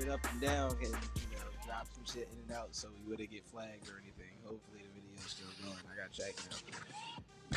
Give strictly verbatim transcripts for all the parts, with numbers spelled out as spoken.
jumping up and down and, you know, drop some shit in and out so we wouldn't get flagged or anything. Hopefully the video's still going. I got checked now.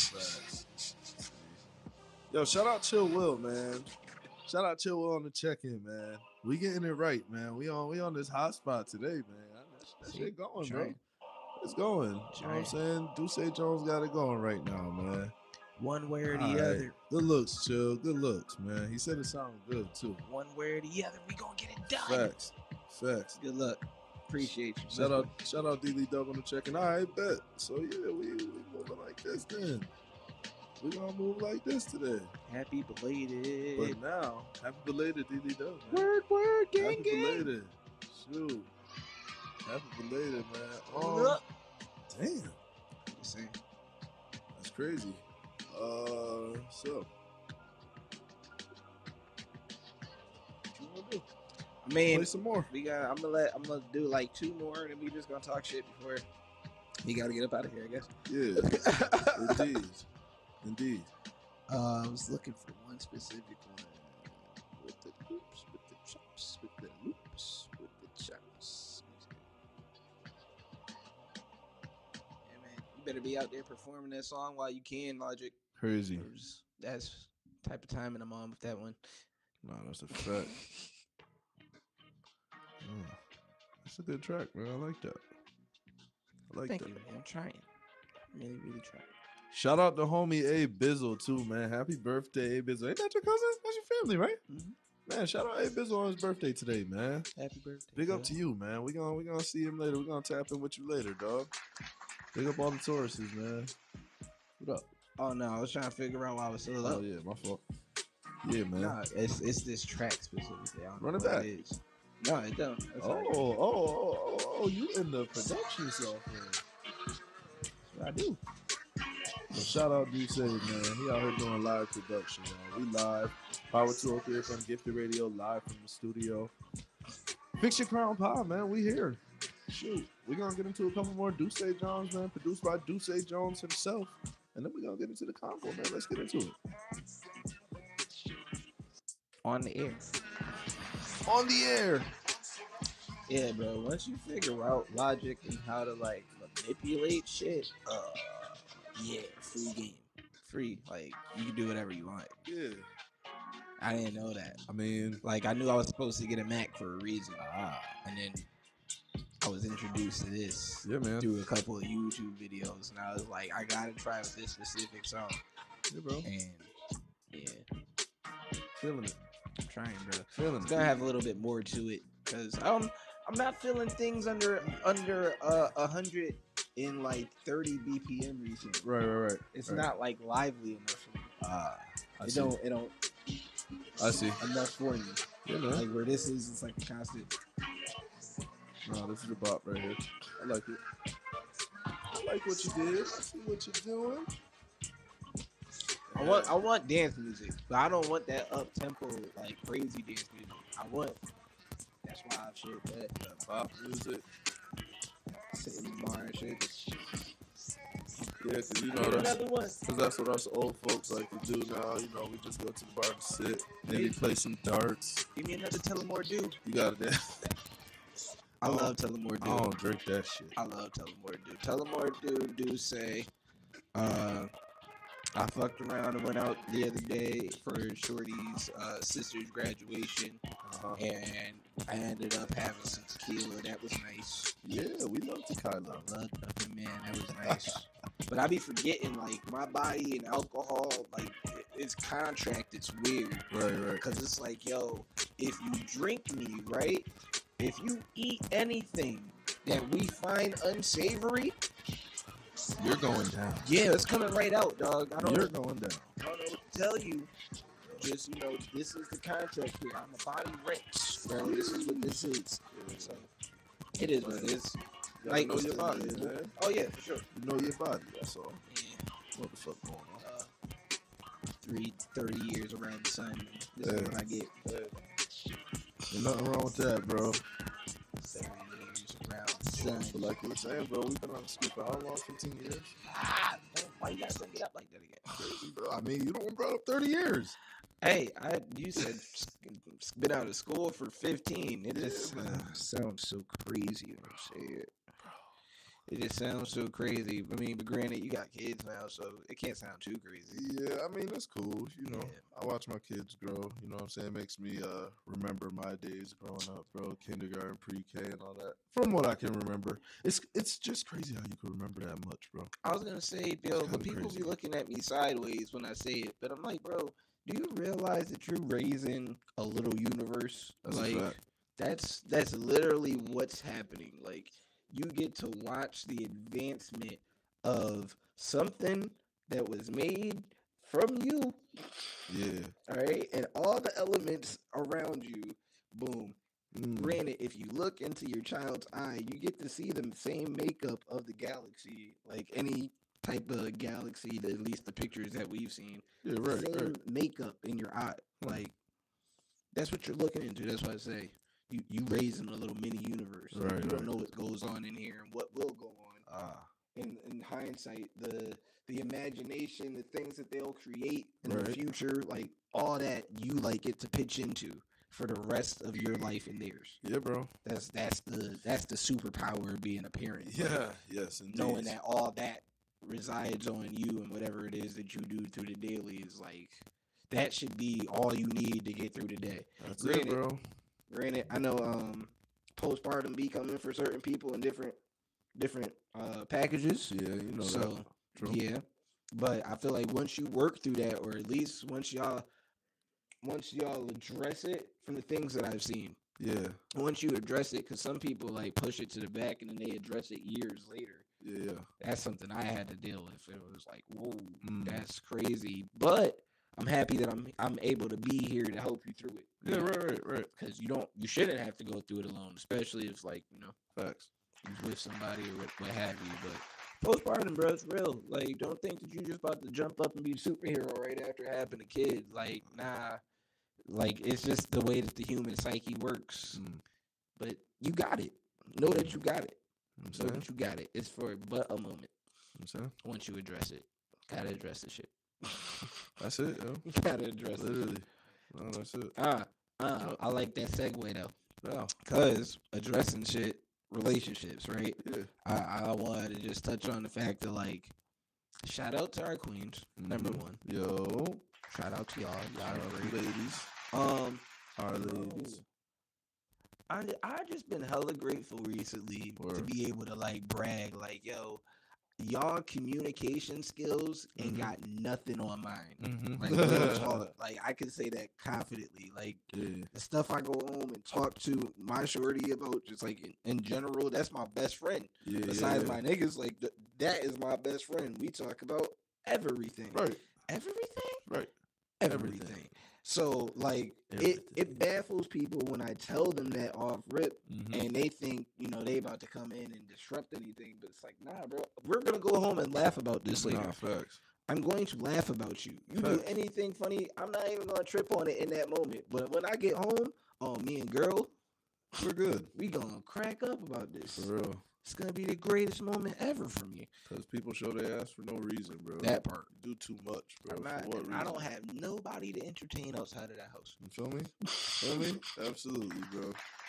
Yo, shout out Chill Will, man. Shout out Chill Will on the check-in, man. We getting it right, man. We on we on this hot spot today, man. That, that shit going, bro. It's going. You know what I'm saying? Duce Jones got it going right now, man. One way or the All right. other. Good looks, Chill. Good looks, man. He said it sounded good, too. One way or the other. We gonna get it done. Facts. Facts. Good luck. Appreciate you. Shout out, shout out D D Dub on the check-in. All right, bet. So, yeah, we, we moving like this then. We gonna move like this today. Happy belated. But now, happy belated, D D Dub. Word, word, gang, happy gang. belated. Shoot. Happy belated, man. Oh, Look. damn. See? That's crazy. Uh, so. What you wanna do? I mean, Play some more. We got. I'm gonna let. I'm gonna do like two more, and then we just gonna talk shit before we gotta get up out of here. I guess. Yeah. Indeed. Indeed. Uh, I was looking for one specific one with the loops, with the chops, with the loops, with the chops. Yeah, man, you better be out there performing that song while you can, Logic. Crazy. That's the type of timing I'm on with that one. No, that's a fact. Mm. That's a good track, man. I like that. I like Thank that. you, man. I'm trying. Really, really trying. Shout out to homie A Bizzle too, man. Happy birthday, A Bizzle. Ain't that your cousin? That's your family, right? Mm-hmm. Man, shout out A Bizzle on his birthday today, man. Happy birthday. Big bro. up to you, man. We gonna we gonna see him later. We gonna tap in with you later, dog. Big up all the Tauruses, man. What up? Oh no, I was trying to figure out why I was still up. Oh yeah, my fault. Yeah, man. Nah, it's it's this track specifically. I don't Run know it what back. It is. No, it don't. That's Oh, all right. oh, oh, oh, oh, you in the production software. That's what I do. So shout out Duce, man. He out here doing live production, y'all. We live. Power two oh three from Gifted Radio, live from the studio. Fix your crown pie, man. We here. Shoot. We're going to get into a couple more Duce Jones, man. Produced by Duce Jones himself. And then we're going to get into the combo, man. Let's get into it. On the air. On the air. Yeah, bro. Once you figure out logic and how to like manipulate shit, uh, yeah, free game, free. Like you can do whatever you want. Yeah. I didn't know that. I mean, like I knew I was supposed to get a Mac for a reason. Ah, and then I was introduced to this yeah, man. through a couple of YouTube videos, and I was like, I gotta try with this specific song. Yeah, bro. And yeah, feeling it. I'm trying, bro. Feeling it's it. gonna have a little bit more to it because I'm I'm not feeling things under under uh, a hundred in like thirty B P M recently. Right, right, right. It's right. not like lively enough for me. Ah, I it see. don't it don't. I see. Enough for me. Yeah, man. Like where this is, it's like a constant. No, this is a bop right here. I like it. I like what you did. I see what you're doing. I want I want dance music, but I don't want that up tempo like crazy dance music. I want that's why I shit that that pop music, sitting bar and shit. Yeah, cause you know that's, cause that's what us old folks like to do now. You know, we just go to the bar and sit, maybe play some darts. Give me another Tullamore Dew. You got it. I love Tullamore Dew. I don't drink that shit. I love Tullamore Dew. Tullamore Dew do say, uh. I fucked around and went out the other day for Shorty's uh, sister's graduation, uh-huh. and I ended up having some tequila. That was nice. Yeah, we love tequila. I love it, man. That was nice. But I be forgetting, like, my body and alcohol, like, it's contract. It's weird. Right, right. Because it's like, yo, if you drink me, right? If you eat anything that we find unsavory, you're going down. Yeah, it's coming right out, dog. I don't You're going down. I don't know what to tell you. Just, you know, this is the contract here. I'm a body rich, bro. This is what this is. So, it is what it is. You like, know your body, man. Oh, yeah, for sure. You know your body, that's all. Yeah. What the fuck going on? Uh, three, thirty years around the sun. This hey. is what I get. Hey. There's nothing wrong with that, bro. thirty years around the sun. But like you were saying, bro, we've been on the street for how long? fifteen years? Ah, why you gotta bring it up like that again? Bro, I mean, you don't brought up thirty years. Hey, I you said been out of school for fifteen. It Yeah, just man. uh, sounds so crazy when you say it. It just sounds so crazy. I mean, but granted, you got kids now, so it can't sound too crazy. Yeah, I mean that's cool. You know, Yeah. I watch my kids grow. You know what I'm saying? It makes me uh remember my days growing up, bro. Kindergarten, pre-K, and all that. From what I can remember, it's it's just crazy how you can remember that much, bro. I was gonna say, yo, kinda but people crazy. be looking at me sideways when I say it, but I'm like, bro, do you realize that you're raising a little universe? That's a like, fact. that's that's literally what's happening. Like, you get to watch the advancement of something that was made from you, Yeah. all right, and all the elements around you. Boom. Mm. Granted, if you look into your child's eye, you get to see the same makeup of the galaxy, like any type of galaxy, at least the pictures that we've seen. Yeah, right, Same right. makeup in your eye. Hmm. Like, that's what you're looking into. That's why I say you you raising a little mini universe. Like, Right, you don't right. know what goes on in here and what will go on. Ah, In in hindsight, the the imagination, the things that they'll create in the Right. future, like all that, you like get to pitch into for the rest of your life and theirs. yeah, bro. That's that's the that's the superpower of being a parent. like, Yeah, yes, indeed. knowing that all that resides on you and whatever it is that you do through the daily is like that should be all you need to get through the day. That's Granted, it, bro. Granted, I know um postpartum be coming for certain people in different different uh packages. Yeah, you know so that. True. yeah, but I feel like once you work through that, or at least once y'all once y'all address it, from the things that I've seen, Yeah, once you address it, because some people like push it to the back and then they address it years later. yeah, yeah. That's something I had to deal with. It was like, whoa, Mm. that's crazy. But I'm happy that I'm I'm able to be here to help you through it. Yeah, right, right, right. Because you don't, you shouldn't have to go through it alone, especially if like you know Facts. you're with somebody or what, what have you. But postpartum, bro, it's real. Like, don't think that you just about to jump up and be a superhero right after having a kid. Like, nah. Like, it's just the way that the human psyche works. Mm. But you got it. Know that you got it. You know what I'm Know saying? that you got it. It's for but a moment. You know what I'm saying? Once you address it, gotta address the shit. That's it, yo. You gotta address it. Literally. No, that's it. Ah, uh, I like that segue though, No. cause addressing shit, relationships, right? Yeah. I I wanted to just touch on the fact that like, shout out to our queens, number Mhm. one. Yo. Shout out to y'all, y'all Shout are out great. to ladies. Um, Our yo, ladies. I I just been hella grateful recently to Word. be able to like brag, like yo, y'all communication skills ain't Mhm. got nothing on mine. Mm-hmm. Like real talk, like I can say that confidently. Like Yeah. the stuff I go home and talk to my shorty about, just like in, in general, that's my best friend. Yeah. Besides yeah. my niggas, like th- that is my best friend. We talk about everything, Right. everything, Right. everything. Everything. So like it, Everything. it baffles people when I tell them that off rip, Mm-hmm. and they think you know they about to come in and disrupt anything. But it's like, nah, bro, we're gonna go home and laugh about this later. Nah, facts. I'm going to laugh about you. You do Facts. anything funny, I'm not even gonna trip on it in that moment. But when I get home, oh, me and girl, We're good. we gonna crack up about this. For real. It's gonna be the greatest moment ever for me. Because people show their ass for no reason, bro. That part. You do too much, bro. I'm For not, what reason? I don't have nobody to entertain outside of that house. You feel me? Feel me? Absolutely, bro.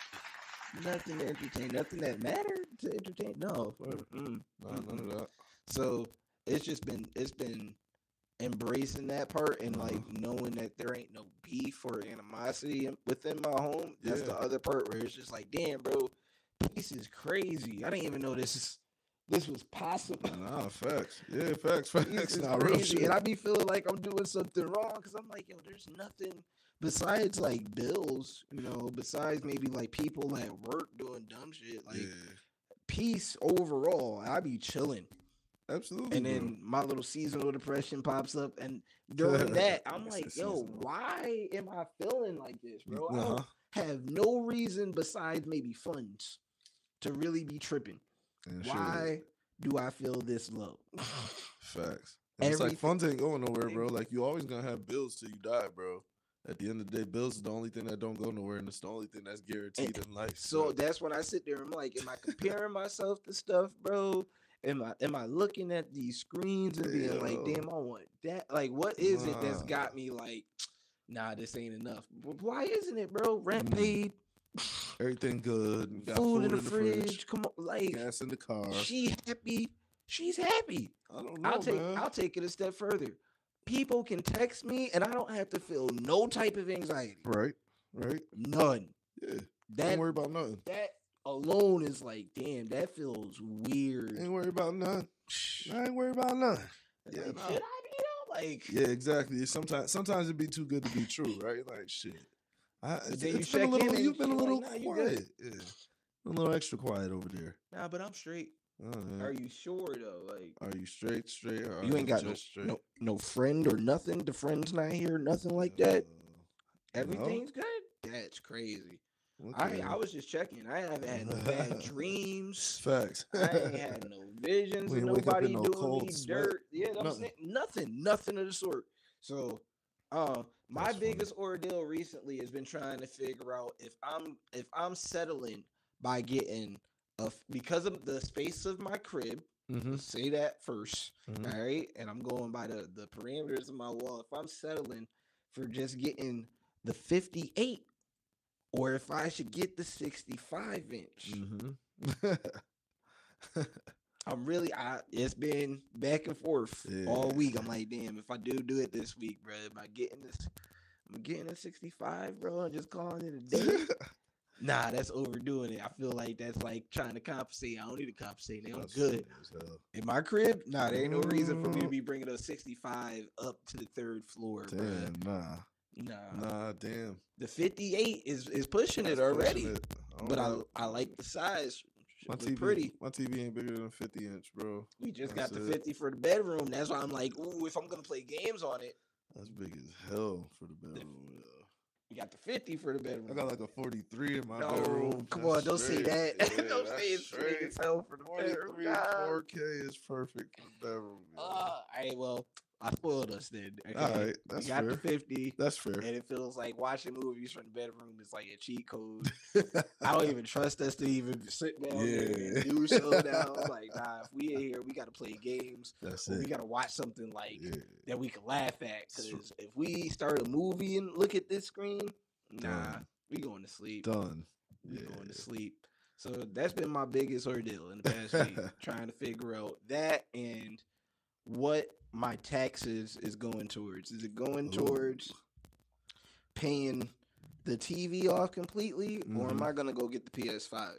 Nothing to entertain. Nothing that mattered to entertain. No. Word. Mm-mm. Nah, none of that. So it's just been it's been embracing that part and like Uh-huh. knowing that there ain't no beef or animosity in- within my home. That's Yeah. the other part where it's just like, damn, bro, this is crazy. I didn't even know this is this was possible. Nah, facts. Yeah, facts, facts. This is Nah, real crazy. shit. And I be feeling like I'm doing something wrong because I'm like, yo, there's nothing besides like bills, you know, besides maybe like people at work doing dumb shit. Like yeah, peace overall. I be chilling. absolutely. And bro. then my little seasonal depression pops up, and during that, I'm like, It's "Yo, seasonal. why am I feeling like this, bro? I Uh-huh. don't have no reason besides maybe funds to really be tripping. And shit, Why do I feel this low?" Facts. And it's like Everything- funds ain't going nowhere, bro. Like you always gonna have bills till you die, bro. At the end of the day, bills is the only thing that don't go nowhere, and it's the only thing that's guaranteed in life. So bro. that's when I sit there. I'm like, "Am I comparing myself to stuff, bro? Am I am I looking at these screens and being like, Yo. damn, I want that? Like, what is it that's Nah. got me like?" nah, this ain't enough. But why isn't it, bro? Rent Mm. paid, Everything good. You got food, in the fridge. Come on, like gas in the car. she happy. She's happy. I don't know, I'll take man. I'll take it a step further. People can text me and I don't have to feel no type of anxiety. Right, right. None. Yeah. That Ain't worry about nothing. that alone is like, damn, that feels weird. Ain't worry about nothing. I ain't worry about nothing. Yeah, Like, nah. should I be though? Like, Yeah, exactly. Sometimes, sometimes it be too good to be true, right? Like shit. I, But it's, then you it's been a check little. in and You've been a you're little like, nah, you quiet. good. Yeah, a little extra quiet over there. nah, but I'm straight. Uh, yeah. Are you sure though? Like, Are you straight, straight? Or you are ain't got no, just straight? no no friend or nothing. The friend's not here, nothing like that. Uh, Everything's good. That's crazy. okay. I I was just checking. I haven't had no bad dreams. Facts. I ain't had no visions We of ain't wake up nobody in no doing cold me sweat. dirt. Yeah, I'm Nothing. saying nothing, nothing of the sort. So, uh, my That's funny. biggest ordeal recently has been trying to figure out if I'm if I'm settling by getting a because of the space of my crib. Mm-hmm. Let's say that first, Mhm. all right? And I'm going by the the parameters of my wall. If I'm settling for just getting the fifty-eight, or if I should get the sixty-five inch. Mm-hmm. I'm really, I it's been back and forth Yeah. all week. I'm like, damn, if I do do it this week, bro, am I getting this? Am I getting a sixty-five, bro, and just calling it a day? Nah, that's overdoing it. I feel like that's like trying to compensate. I don't need to compensate. They I'm That's good. funny as hell. In my crib, nah, there ain't no reason for me to be bringing a sixty-five up to the third floor, bro. Damn, nah, Nah, nah, damn. the fifty-eight is is pushing That's it already. pushing it. don't But I know. I like the size. my Look T V. pretty. My T V ain't bigger than a fifty inch, bro. We just That's got the it. fifty for the bedroom. That's why I'm like, ooh, if I'm gonna play games on it, That's big as hell for the bedroom. Yeah. we got the fifty for the bedroom. I got like a forty-three in my no, bedroom. come That's on, don't say straight. that. Yeah, don't that's say it's big straight. as hell for the bedroom. forty-three Nah. four K is perfect for the bedroom. Uh, Yeah. all right, well, I spoiled us then. Okay? All right, that's we got fair. the fifty, That's fair. and it feels like watching movies from the bedroom is like a cheat code. I don't even trust us to even sit down there Yeah. and do so now. I'm like, nah, if we in here, we got to play games. That's Or we it. got to watch something like Yeah. that we can laugh at. It's true. Because if we start a movie and look at this screen, nah, Done. we going to sleep. Done. We Yeah. going to sleep. So that's been my biggest ordeal in the past week, trying to figure out that and what my taxes is going towards. Is it going Ooh. towards paying the T V off completely, or am Mhm. I gonna go get the P S five?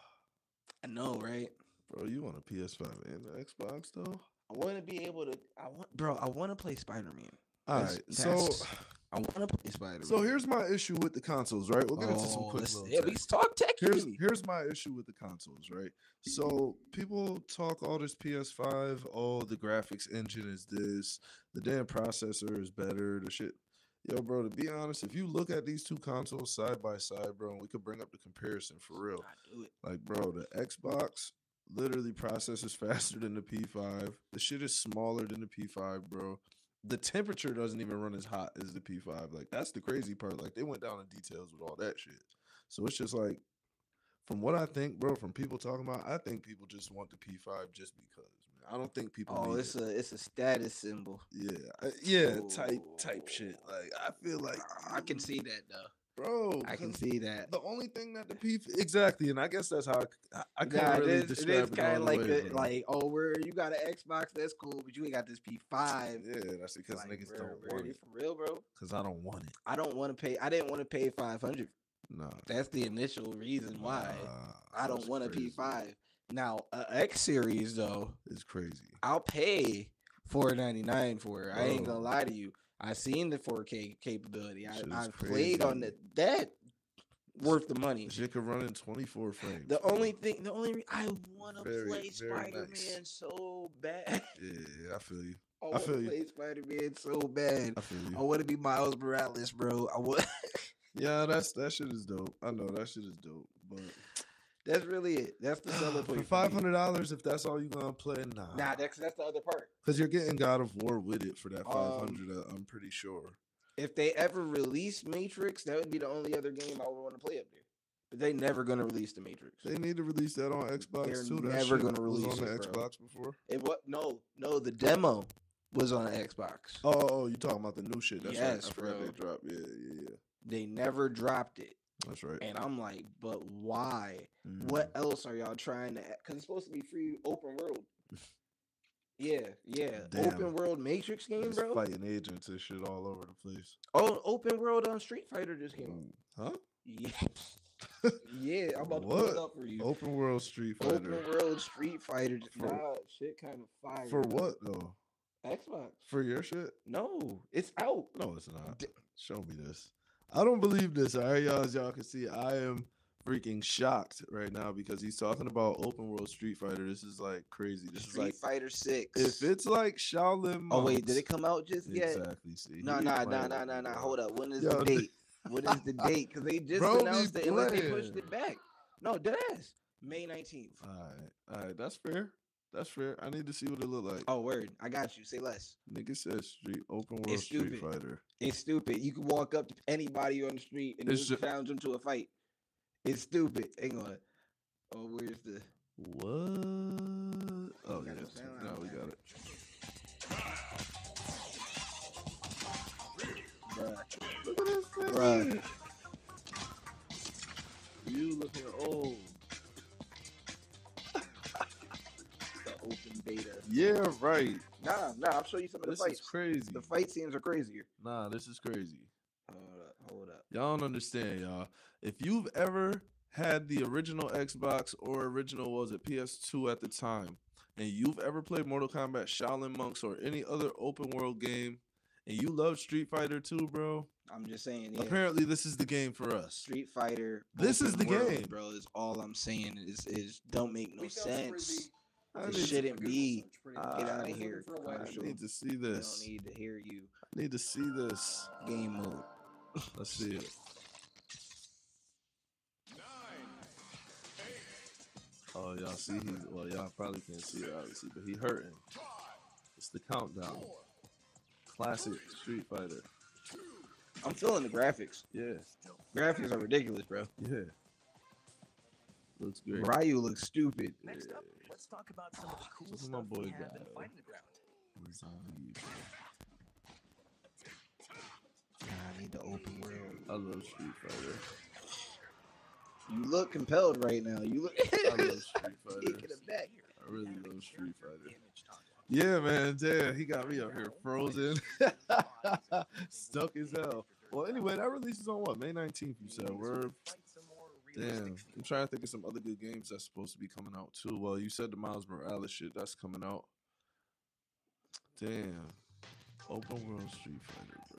I know, right? Bro, you want a P S five and the Xbox though? I want to be able to. I want, bro. I want to play Spider Man. All That's- right. So that's- I want to play Spider Man. so here's my issue with the consoles, right? We'll get into some quick little Oh, yeah, tech. we talk tech. Here's here's my issue with the consoles, right? So people talk all this P S five, oh the graphics engine is this, the damn processor is better, the shit. Yo, bro, to be honest, if you look at these two consoles side by side, bro, and we could bring up the comparison for real. I do it. Like, bro, the Xbox literally processes faster than the P five. The shit is smaller than the P five, bro. The temperature doesn't even run as hot as the P five. Like, that's the crazy part. Like, they went down in details with all that shit. So it's just like, from what I think, bro, from people talking about, I think people just want the P five just because, man. I don't think people Oh, need it's it. a it's a status symbol. Yeah, I- yeah, type type shit. Like, I feel like I can see that though. bro. I can 'cause see that. the only thing that the P exactly, and I guess that's how I, I, I can't Nah, really it is, it describe is it kind all of the like way, the, bro. like oh, where you got an Xbox, that's cool, but you ain't got this P five. Yeah, that's because Like, niggas bro, don't bro, want you it. for real, bro. Cause I don't want it. I don't want to pay. I didn't want to pay five hundred. No, That's the initial reason why Nah, I don't that's want a P crazy. five. Now, a X series though, It's crazy. I'll pay four ninety-nine for it. I ain't Bro. gonna lie to you. I seen the four K capability. I Shit is I played on crazy. the that worth the money. Shit could run in twenty-four frames. The bro. only thing, the only re- I want to Very, play very Spider Man nice. so bad. Yeah, I feel you. I I want to feel you. play Spider Man so bad. I feel I you. want to be Miles Morales, bro. I want. Yeah, that's that shit is dope. I know that shit is dope. But That's really it. That's the selling point. for for me. five hundred dollars, if that's all you gonna play, nah. Nah, that's that's the other part. Because you're getting God of War with it for that Um, five hundred. uh, I'm pretty sure. If they ever release Matrix, that would be the only other game I would want to play up there. But they never gonna release the Matrix. They need to release that on Xbox They're too. That never shit gonna was release on the it, bro. Xbox before. It what? No, no. The demo, was on the Xbox. Oh, oh, you talking about the new shit? That's Yes, right. I forgot bro. they dropped. Yeah, yeah, yeah. They never dropped it. That's right. And I'm like, but why? Mm. What else are y'all trying to? Because it's supposed to be free open world. Yeah, yeah. Damn. Open world Matrix game, It's bro. fighting agents and shit all over the place. Oh, open world on Street Fighter just came out. Huh? Yeah. Yeah, I'm about to What? pull it up for you. Open world Street Fighter. Open world Street Fighter. For- Nah, shit kind of fire. For what though? Xbox. For your shit? No, it's out. No, it's not. D- Show me this. I don't believe this. All right, y'all. As y'all can see, I am freaking shocked right now because he's talking about open world Street Fighter. This is like crazy. This is Street like Fighter Six. if it's like Shaolin. Oh wait, monks- did it come out just yet? Exactly. See, No, he no, playing no, with no, me, no, no. bro. Hold up. When is Yo, the th- date? What is the date? Because they just Bro, be announced it unless they playing. pushed it back. No, deadass. May nineteenth. All right, all right. That's fair. That's fair. I need to see what it look like. Oh, word. I got you. Say less. Nigga says street open world It's Street stupid. Fighter. It's stupid. You can walk up to anybody on the street and It's just ju- challenge them to a fight. It's stupid. Hang on. Oh, where's the? What? Oh got yeah. no sound? I Now don't we have got it. it. Bruh. Look at this thing. Bruh. You looking old. The open beta. Yeah, right. Nah, nah. I'll show you some of the This fights. is crazy. The fight scenes are crazier. Nah, this is crazy. Hold up. Hold up. Y'all don't understand, y'all. If you've ever had the original Xbox or original was it P S two at the time, and you've ever played Mortal Kombat, Shaolin Monks, or any other open world game, and you love Street Fighter two, bro, I'm just saying. Yeah. apparently this is the game for us. Street Fighter. This is open the world, game. bro. Is all I'm saying. Is is don't make no sense. I It need, shouldn't be. uh, Get out of here. I commercial. need to see I this. don't need to hear you. I need to see this. Game mode. Let's see it. Oh, y'all see he's well, y'all probably can't see it obviously, but he hurting. It's the countdown. Classic Street Fighter. I'm feeling the graphics. Yeah, Graphics are ridiculous, bro. yeah. Looks great. Ryu looks stupid. Next up, let's talk about some of the cool Look at stuff my boy we have guy. in Fighting Ground. Zombie. I need the open world. I love Street Fighter. You look compelled right now. You look. I love Street Fighter. Taking it back. I really love Street Fighter. Yeah, man. Damn, he got me up here frozen. Stuck as hell. Well, anyway, that releases on what? May nineteenth, you said. We're damn. I'm trying to think of some other good games that's supposed to be coming out too. Well, you said the Miles Morales shit that's coming out. Damn. Open world Street Fighter, bro.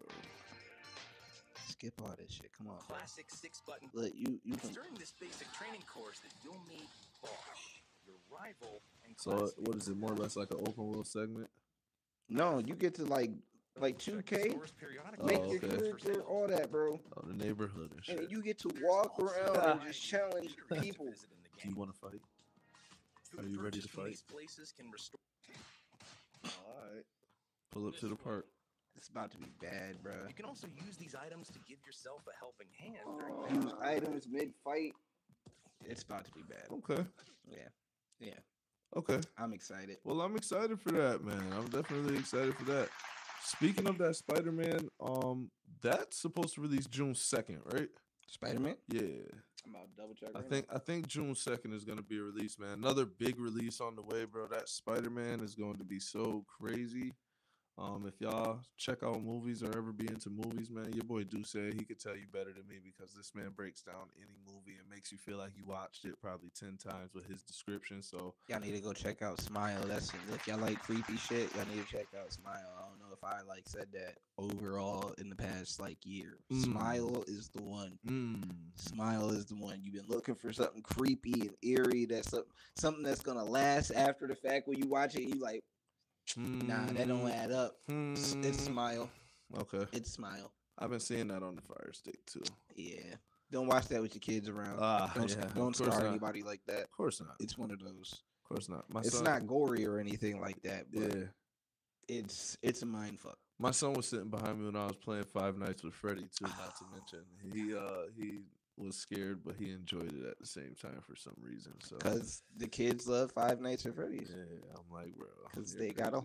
Skip all this shit. Come on. bro. Classic six button. Look, you you It's can. during this basic training course that you'll meet Bosch, your rival and So classic. what is it? More or less like an open world segment? No, you get to like like two K. Stores periodically. Make Oh, your okay. character, all that, bro. Oh, the neighborhood and And shit. then you get to walk around and just challenge people. Do you want to fight? Are you ready to fight? These places can restore. Alright. Pull up to the park. It's about to be bad, bro. You can also use these items to give yourself a helping hand during Use items mid fight. It's about to be bad. Okay. Yeah, yeah. Okay. I'm excited. Well, I'm excited for that, man. I'm definitely excited for that. Speaking of that Spider-Man, um, that's supposed to release June second, right? Spider Man. Yeah. I'm about to double check. I right think I think June second is gonna be a release, man. Another big release on the way, bro. That Spider-Man is going to be so crazy. Um, if y'all check out movies or ever be into movies, man, your boy do say he could tell you better than me because this man breaks down any movie and makes you feel like you watched it probably ten times with his description. So Y'all need to go check out Smile. That's if y'all like creepy shit. Y'all need to check out Smile. I don't know if I like said that overall in the past like year. Mm. Smile is the one. mm, Smile is the one. You've been looking for something creepy and eerie. That's some, something that's gonna last after the fact. When you watch it, you like, nah, that don't add up. It's, it's mm. Smile. Okay. It's Smile. I've been seeing that on the Fire Stick too. Yeah. Don't watch that with your kids around. Ah, don't yeah, of don't course star not. anybody like that. Of course not. It's one of those. Of course not. My It's son, not gory or anything like that, but Yeah. it's it's a mind fuck. My son was sitting behind me when I was playing Five Nights with Freddy too. Not to mention he uh he was scared, but he enjoyed it at the same time for some reason. So Because the kids love Five Nights at Freddy's. yeah, I'm like, bro, Because you're they got a crazy. hold.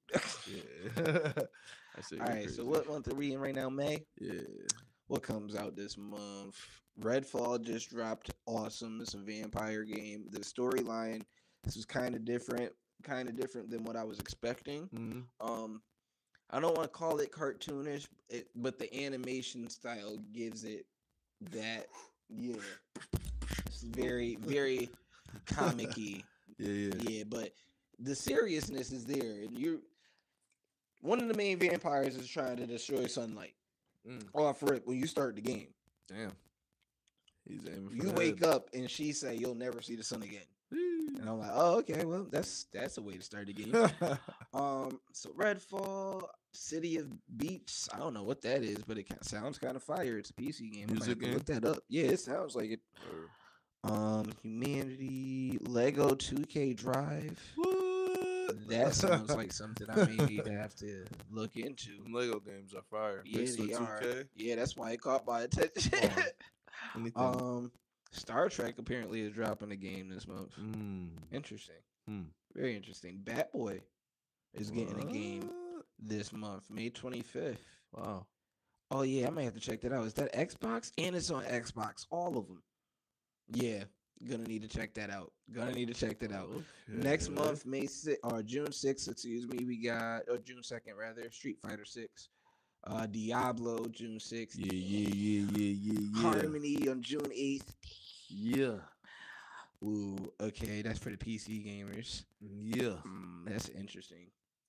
Yeah. I say All you're right, crazy. so what month are we in right now? May? Yeah. What comes out this month? Redfall just dropped. Awesome. It's a vampire game. The storyline, this is kind of different, kind of different than what I was expecting. Mm-hmm. Um, I don't want to call it cartoonish, it, but the animation style gives it that. Yeah, it's very, very comic-y. Yeah, yeah. Yeah, but the seriousness is there, and you. One of the main vampires is trying to destroy sunlight. Mm. Off rip when you start the game. Damn. He's aiming for You the wake head. up and she say you'll never see the sun again. And I'm like, oh, okay, well, that's that's a way to start the game. um, so Redfall, City of Beats. I don't know what that is, but it kinda sounds kind of fire. It's a P C game. I might Music have to game? Look that up. Yeah, it sounds like it. Um, Humanity, Lego two K Drive. What? That sounds like something I may need to have to look into. Them Lego games are fire. Yeah, Mixed they with are. two K. Yeah, that's why it caught my attention. Oh, anything. um, Star Trek apparently is dropping a game this month. Mm. Interesting. Hmm. Very interesting. Batboy is getting a game What? this month, May twenty-fifth. Wow. Oh, yeah, I might have to check that out. Is that Xbox? And it's on Xbox. All of them. Yeah, gonna need to check that out. Gonna need to check that out. Next Okay. month, May sixth, or June sixth, excuse me, we got, or June second, rather, Street Fighter six. Uh, Diablo, June sixth. Yeah, yeah, yeah, yeah, yeah, yeah. Harmony on June eighth. Yeah. Ooh, okay, that's for the P C gamers. Yeah. Mm, that's interesting.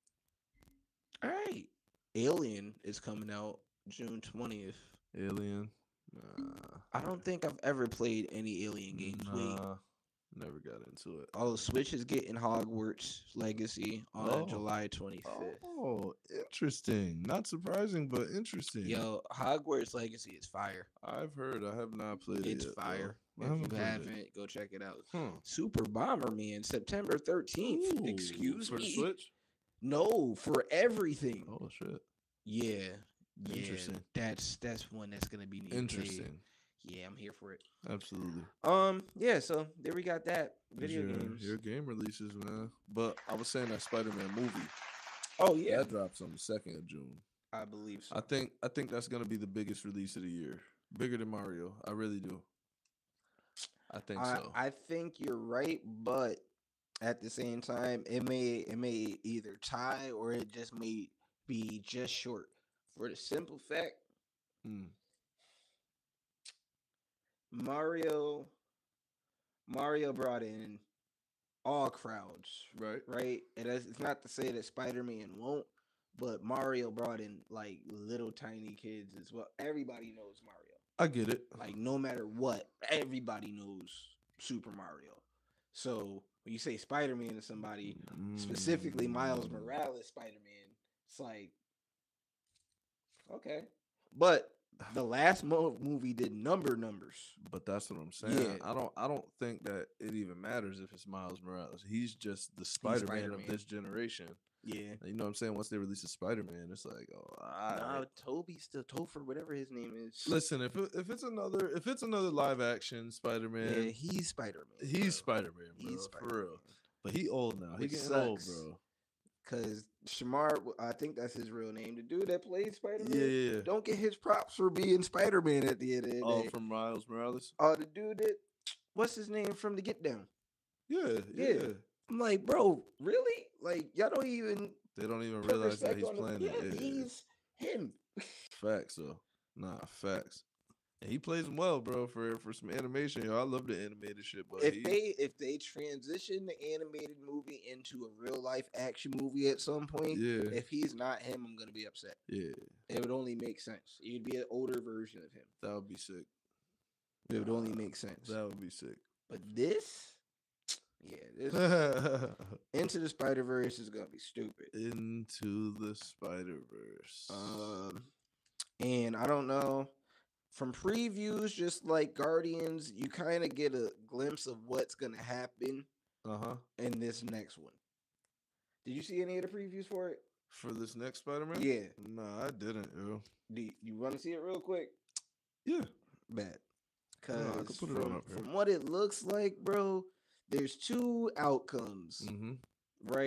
All right. Alien is coming out June twentieth. Alien. Nah. I don't think I've ever played any Alien games. Wait. Nah. Never got into it. Oh, Switch is getting Hogwarts Legacy on Oh. July twenty-fifth. Oh, interesting. Not surprising, but interesting. Yo, Hogwarts Legacy is fire. I've heard. I have not played It's it yet. fire. though. I If haven't you played it. haven't, go check it out. Huh. Super Bomberman, September thirteenth. Ooh, Excuse for me. the Switch? No, for everything. Oh shit. Yeah. Yeah. Interesting. That's that's one that's gonna be neat to play. Interesting. Yeah, I'm here for it. Absolutely. Um, yeah, so there we got that. These Video your, games. Your game releases, man. But I was saying that Spider-Man movie. Oh yeah, That drops on the second of June. I believe so. I think I think that's gonna be the biggest release of the year. Bigger than Mario. I really do. I think I, so. I think you're right, but at the same time, it may it may either tie or it just may be just short. For the simple fact, Mm. Mario Mario brought in all crowds, Right. right? And that's, it's not to say that Spider-Man won't, but Mario brought in like little tiny kids as well. Everybody knows Mario. I get it. Like no matter what, everybody knows Super Mario. So when you say Spider-Man to somebody, specifically Miles Mm. Morales Spider-Man, it's like okay. But the last mo- movie did number numbers. But that's what I'm saying. Yeah. I don't I don't think that it even matters if it's Miles Morales. He's just the Spider-Man of Spider-Man. this generation. Yeah. You know what I'm saying? Once they release a Spider-Man, it's like, oh, I Nah, Toby still Topher, whatever his name is. listen. If it, if it's another if it's another live action Spider-Man, yeah, he's Spider-Man. he's bro. Spider-Man, bro, He's for real. But he old now. He Which getting old, sucks. bro. Cause Shamar, I think that's his real name. The dude that played Spider-Man. Yeah, yeah, yeah. Don't get his props for being Spider-Man at the end of the Oh, day. from Miles Morales. Oh, the dude that, what's his name from the Get Down? Yeah, yeah. Yeah. I'm like, bro, really? Like, y'all don't even They don't even put realize that respect he's on the- playing yeah, it. Yeah, he's him. facts though. Nah, facts. And he plays them well, bro. For for some animation, yo, I love the animated shit. But If he, they if they transition the animated movie into a real life action movie at some point, yeah, if he's not him, I'm gonna be upset. yeah, It would only make sense. It would be an older version of him. that would be sick. It would only make sense. That would be sick. But this, yeah, this Into the Spider Verse is gonna be stupid. Into the Spider Verse. Um, and I don't know. From previews, just like Guardians, you kind of get a glimpse of what's gonna happen Uh huh. in this next one. Did you see any of the previews for it? For this next Spider Man? Yeah. Nah, I didn't, yo. Do you, you want to see it real quick? Yeah. Bad. No, I Because could put it on from, up here. from what it looks like, bro, there's two outcomes, Mm-hmm. right?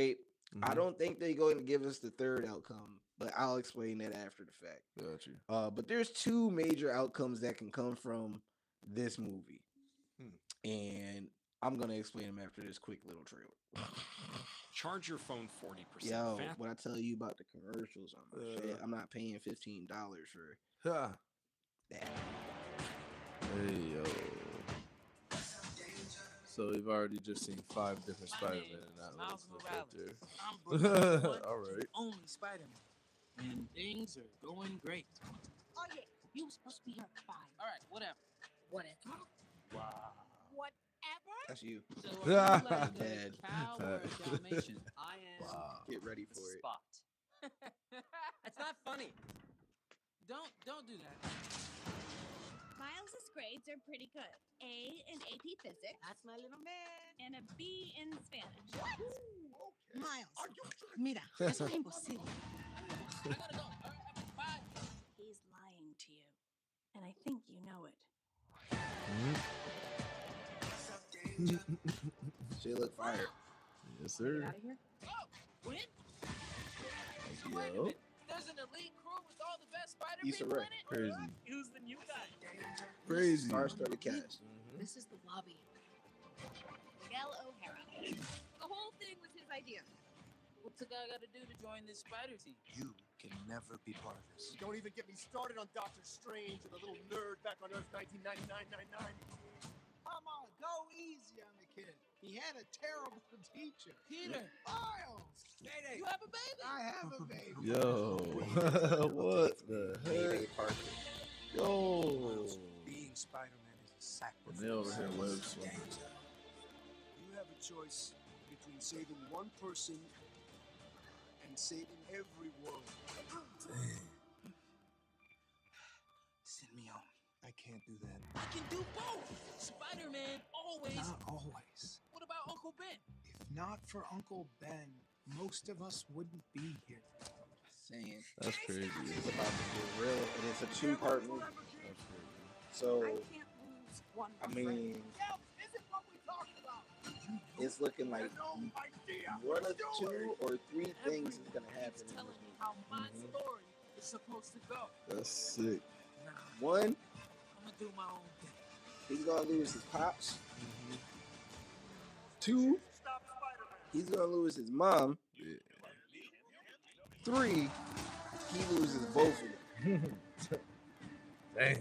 I Mhm. don't think they're going to give us the third outcome, but I'll explain that after the fact. Got you. Uh, but there's two major outcomes that can come from this movie, Hmm. and I'm gonna explain them after this quick little trailer. Charge your phone forty percent Yo, fast. when I tell you about the commercials on my Uh. shit, I'm not paying fifteen dollars for Ha. that. Hey yo. So we've already just seen five different Spider-Man and that Miles was Morales. there. I'm Brooklyn's one All and right. only Spider-Man. And things are going great. Oh yeah, you were supposed to be here at five. All right, whatever. Whatever. Wow. Whatever. That's you. So are you like Dad. a cow or a Dalmatian? I am Wow. Get ready for it. Spot. It's not funny. Don't don't do that. Miles's grades are pretty good. A in A P Physics That's my little man. and a B in Spanish. Miles. Mira, es imposible. I gotta go. All right, bye. He's lying to you, and I think you know it. She look fire. Yes, Get sir. out of here. Oh, Quinn? So wait a Yo. minute. There's an elite crew with all the best Spider-Man Issa in Rae. it? Crazy. Who's the new guy? Crazy. Star-studded cast. Mhm. This is the lobby. Miguel O'Hara. The whole thing was his idea. What's a guy got to do to join this spider team? You can never be part of this. Don't even get me started on Doctor Strange and the little nerd back on Earth nineteen ninety-nine ninety-nine. Come on, go easy on the kid. He had a terrible teacher. Peter, Miles, you have a baby. I have a baby. Yo. What the Mayday heck? Parker. Yo. Being Spider-Man is a sacrifice. And they over here web swinging. You have a choice between saving one person and saving every world. Send me home. I can't do that. I can do both. Spider-Man always. Not always. What about Uncle Ben? If not for Uncle Ben, most of us wouldn't be here. Saying That's crazy. it's about to get real, and it's a two-part movie. That's crazy. So I can't lose one. I more mean, friend. Isn't what we talked about. it's looking like No idea. one of two or three things is gonna happen He's in telling this me movie. how my Mhm. story is supposed to go. That's sick. Nah, One, I'm gonna do my own thing. he's gonna lose his pops. Two, Stop Spider-Man. he's gonna lose his mom. Yeah. Three, he loses both of them. Dang.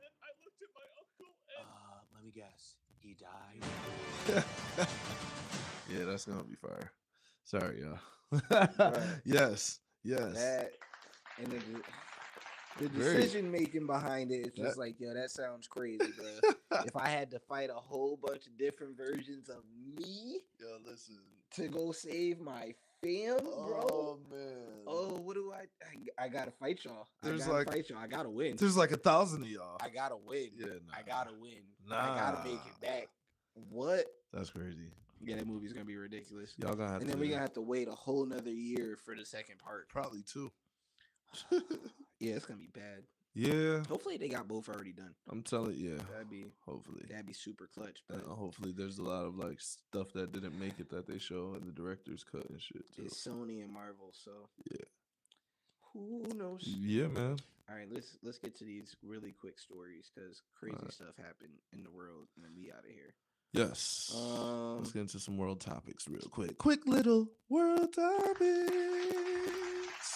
Uh, let me guess. He died. Yeah, that's gonna be fire. Sorry, y'all. Right. Yes. Yes. That and the, the Very- decision making behind it is just That- like, yo, that sounds crazy, bro. If I had to fight a whole bunch of different versions of me Yo, listen. to go save my fam, bro. Oh man. Oh, what do I? I, I gotta fight y'all. There's I gotta like- fight y'all. I gotta win. There's like a thousand of y'all. I gotta win. Yeah, nah. I gotta win. I gotta make it Nah. back. What? That's crazy. Yeah, that movie's gonna be ridiculous. Y'all gonna have And to. then we're gonna have to wait a whole nother year for the second part. probably two. Yeah, it's gonna be bad. Yeah, Hopefully they got both already done. I'm telling you. Yeah, That'd be hopefully. that'd be super clutch. And But hopefully, there's a lot of like stuff that didn't make it that they show in the director's cut and shit too. it's Sony and Marvel, so Yeah. who knows? Yeah, man. All right, let's let's get to these really quick stories because crazy Alright. stuff happened in the world, and then we out of here. Yes. Um, Let's get into some world topics real quick. Quick little world topics.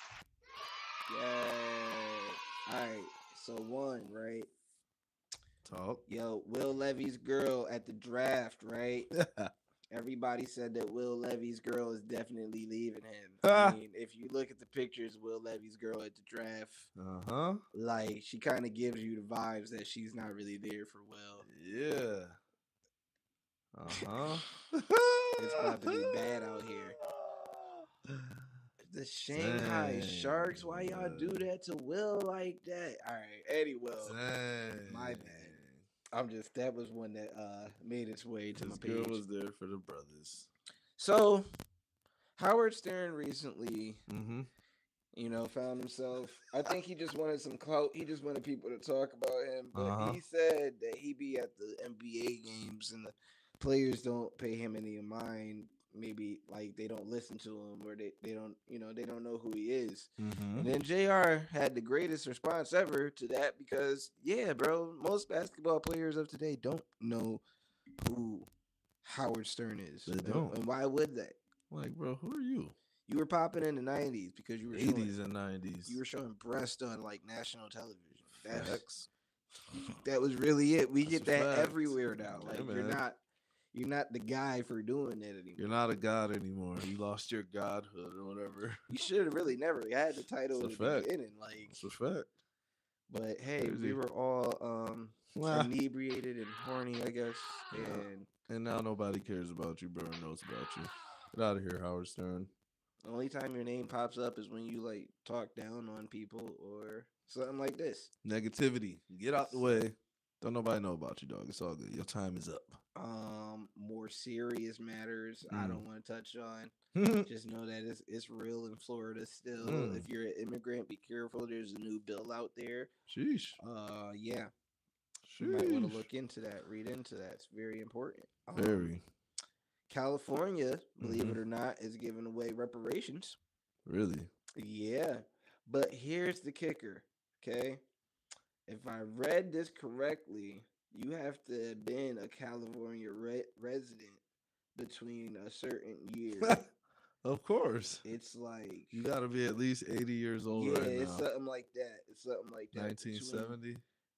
yeah. All right. So one, right? Talk. Yo, Will Levy's girl at the draft, right? Everybody said that Will Levy's girl is definitely leaving him. Ah. I mean, if you look at the pictures, Will Levy's girl at the draft, Uh huh. like she kind of gives you the vibes that she's not really there for Will. Yeah. Uh huh. It's about to be bad out here. The Shanghai Dang, Sharks, why y'all do man. that to Will like that? All right, anyway, Dang. my bad. I'm just that was one that uh made its way to my This girl page. was there for the brothers. So Howard Stern recently, Mm-hmm. you know, found himself. I think he just wanted some clout. He just wanted people to talk about him. But Uh-huh. he said that he be at the N B A games and the players don't pay him any mind maybe like they don't listen to him or they, they don't you know they don't know who he is. Mm-hmm. And then J R had the greatest response ever to that because yeah, bro, most basketball players of today don't know who Howard Stern is. They And- don't. And why would they? Like, bro, who are you? You were popping in the nineties because you were showing, eighties and nineties. you were showing breast on like national television. That's, Facts. that was really it. We That's get a that fact. everywhere now. Yeah, Like you're man. not you're not the guy for doing that anymore. You're not a god anymore. You lost your godhood or whatever. You should have really never had the title in It's the a fact. beginning. Like, That's a fact. but hey, Crazy. we were all um Wow. inebriated and horny, I guess. Yeah. And And now nobody cares about you, bro, or knows about you. Get out of here, Howard Stern. the only time your name pops up is when you like talk down on people or something like this. Negativity. Get out the way. Don't nobody know about you, dog. It's all good. Your time is up. Um, more serious matters I Mm. don't want to touch on. Sheesh. Just know that it's it's real in Florida still. Mm. If you're an immigrant, be careful. There's a new bill out there. Uh, yeah, you might want to look into that. Read into that. It's very important. Um, Very. California, believe Mhm. it or not, is giving away reparations. Really. Yeah, but here's the kicker. Okay, if I read this correctly, you have to have been a California re- resident between a certain year. Of course. It's like You got to be at least eighty years old yeah, right it's now. something like that. It's something like that. nineteen between- seventy.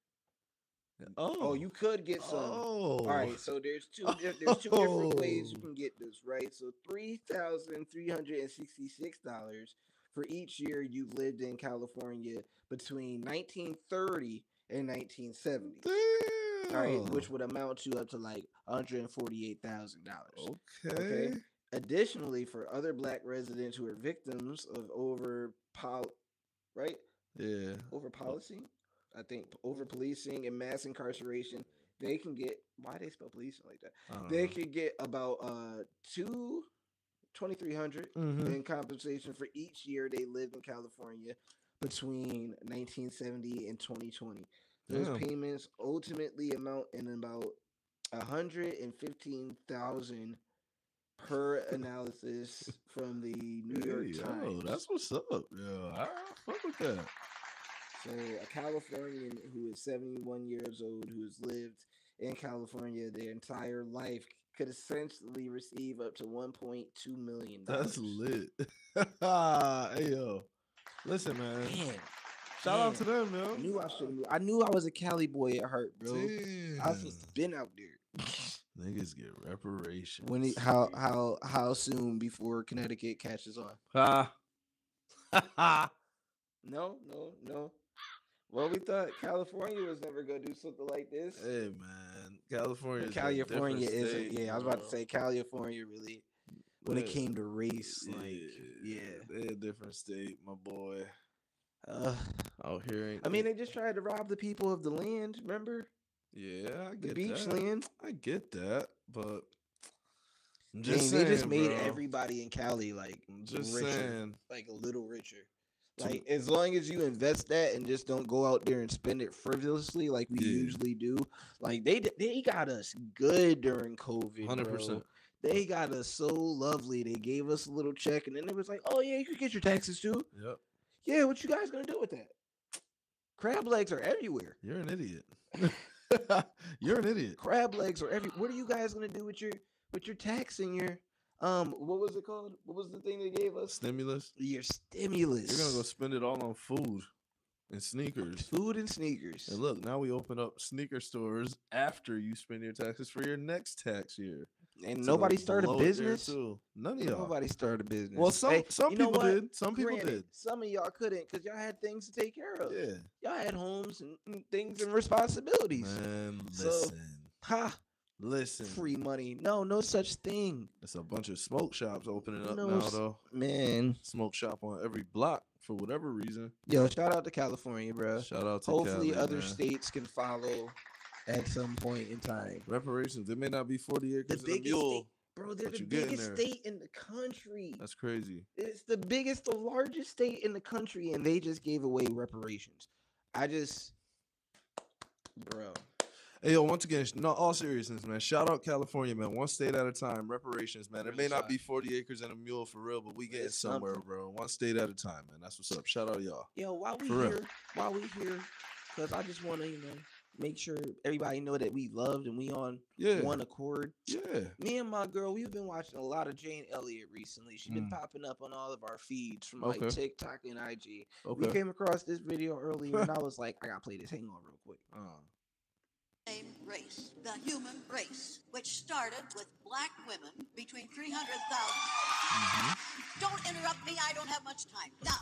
Oh, Oh, you could get some. Oh. All right, so there's two di- there's two different ways you can get this, right? So three thousand three hundred and sixty six dollars for each year you've lived in California between nineteen thirty and nineteen seventy. Damn. All right, which would amount to up to like one hundred and forty eight thousand dollars. Okay. Additionally, for other black residents who are victims of over pol right Yeah. over policy, I think over policing and mass incarceration, they can get why they spell policing like that. I don't They know. could get about uh two twenty three hundred Mhm. in compensation for each year they lived in California between nineteen seventy and twenty twenty. Those Damn. payments ultimately amount in about a hundred and fifteen thousand per analysis from the New York Hey, yo, Times. that's what's up. Yeah, I fuck with that. So a Californian who is seventy-one years old who has lived in California their entire life could essentially receive up to one point two million dollars. That's lit. Hey yo, listen, man. Man, Shout out to man. them, I yo. knew I should. I knew I was a Cali boy at heart, bro. Damn. I was supposed to been out there. Niggas get reparations. When it, how how how soon before Connecticut catches on? Ha. Ha. No, no, no. Well, we thought California was never gonna do something like this. Hey man, California. But California isn't. Yeah, I was about to say California really. When it came to race, like yeah, they a different state, my boy. uh, Out here, ain't I mean, they just tried to rob the people of the land. Remember yeah, I the get beach that. land? I get that, but I'm Dang, just they saying, just made bro. everybody in Cali like I'm just richer, saying. like a little richer. Like as long as you invest that and just don't go out there and spend it frivolously like we Yeah. usually do. Like they d- they got us good during COVID. Hundred bro. percent. They got us so lovely. They gave us a little check and then it was like, oh yeah, you could get your taxes too. Yep. Yeah, what you guys gonna do with that? Crab legs are everywhere. You're an idiot. You're an idiot. Crab legs are every. What are you guys gonna do with your with your tax and your um? What was it called? What was the thing they gave us? Stimulus. Your stimulus. You're gonna go spend it all on food and sneakers. Food and sneakers. And look, now we open up sneaker stores after you spend your taxes for your next tax year. And So nobody they'll started a blow it there, business. too. None of y'all. Nobody started a business. Well, some Hey, some you know people what? did. Some people Granted, did. Some of y'all couldn't because y'all had things to take care of. Yeah. Y'all had homes and, and things and responsibilities. Man, So- listen. Ha! Listen. Free money. No, no such thing. There's a bunch of smoke shops opening up No now, s- though. Man. Smoke shop on every block for whatever reason. Yo, shout out to California, bro. Shout out to Hopefully Cali, other man. states can follow at some point in time. Reparations. It may not be forty The acres and a biggest mule. state, bro, they're but the you getting biggest there. state in the country. That's crazy. It's the biggest, the largest state in the country, and they just gave away reparations. I just, bro. Hey, yo, once again, no, all seriousness, man. Shout out California, man. One state at a time. Reparations, man. It may not be forty acres and a mule for real, but we getting It's somewhere, something. bro. One state at a time, man. That's what's up. Shout out y'all. Yo, while we For real. here, while we here, because I just want to, you know, make sure everybody know that we loved and we on Yeah. one accord. Yeah. Me and my girl, we've been watching a lot of Jane Elliott recently. She's been Mm. popping up on all of our feeds from like Okay. TikTok and I G. Okay. We came across this video earlier, and I was like, I gotta play this. Hang on, real quick. Uh, Same race, the human race, which started with black women between three hundred thousand. Don't interrupt me, I don't have much time. Now,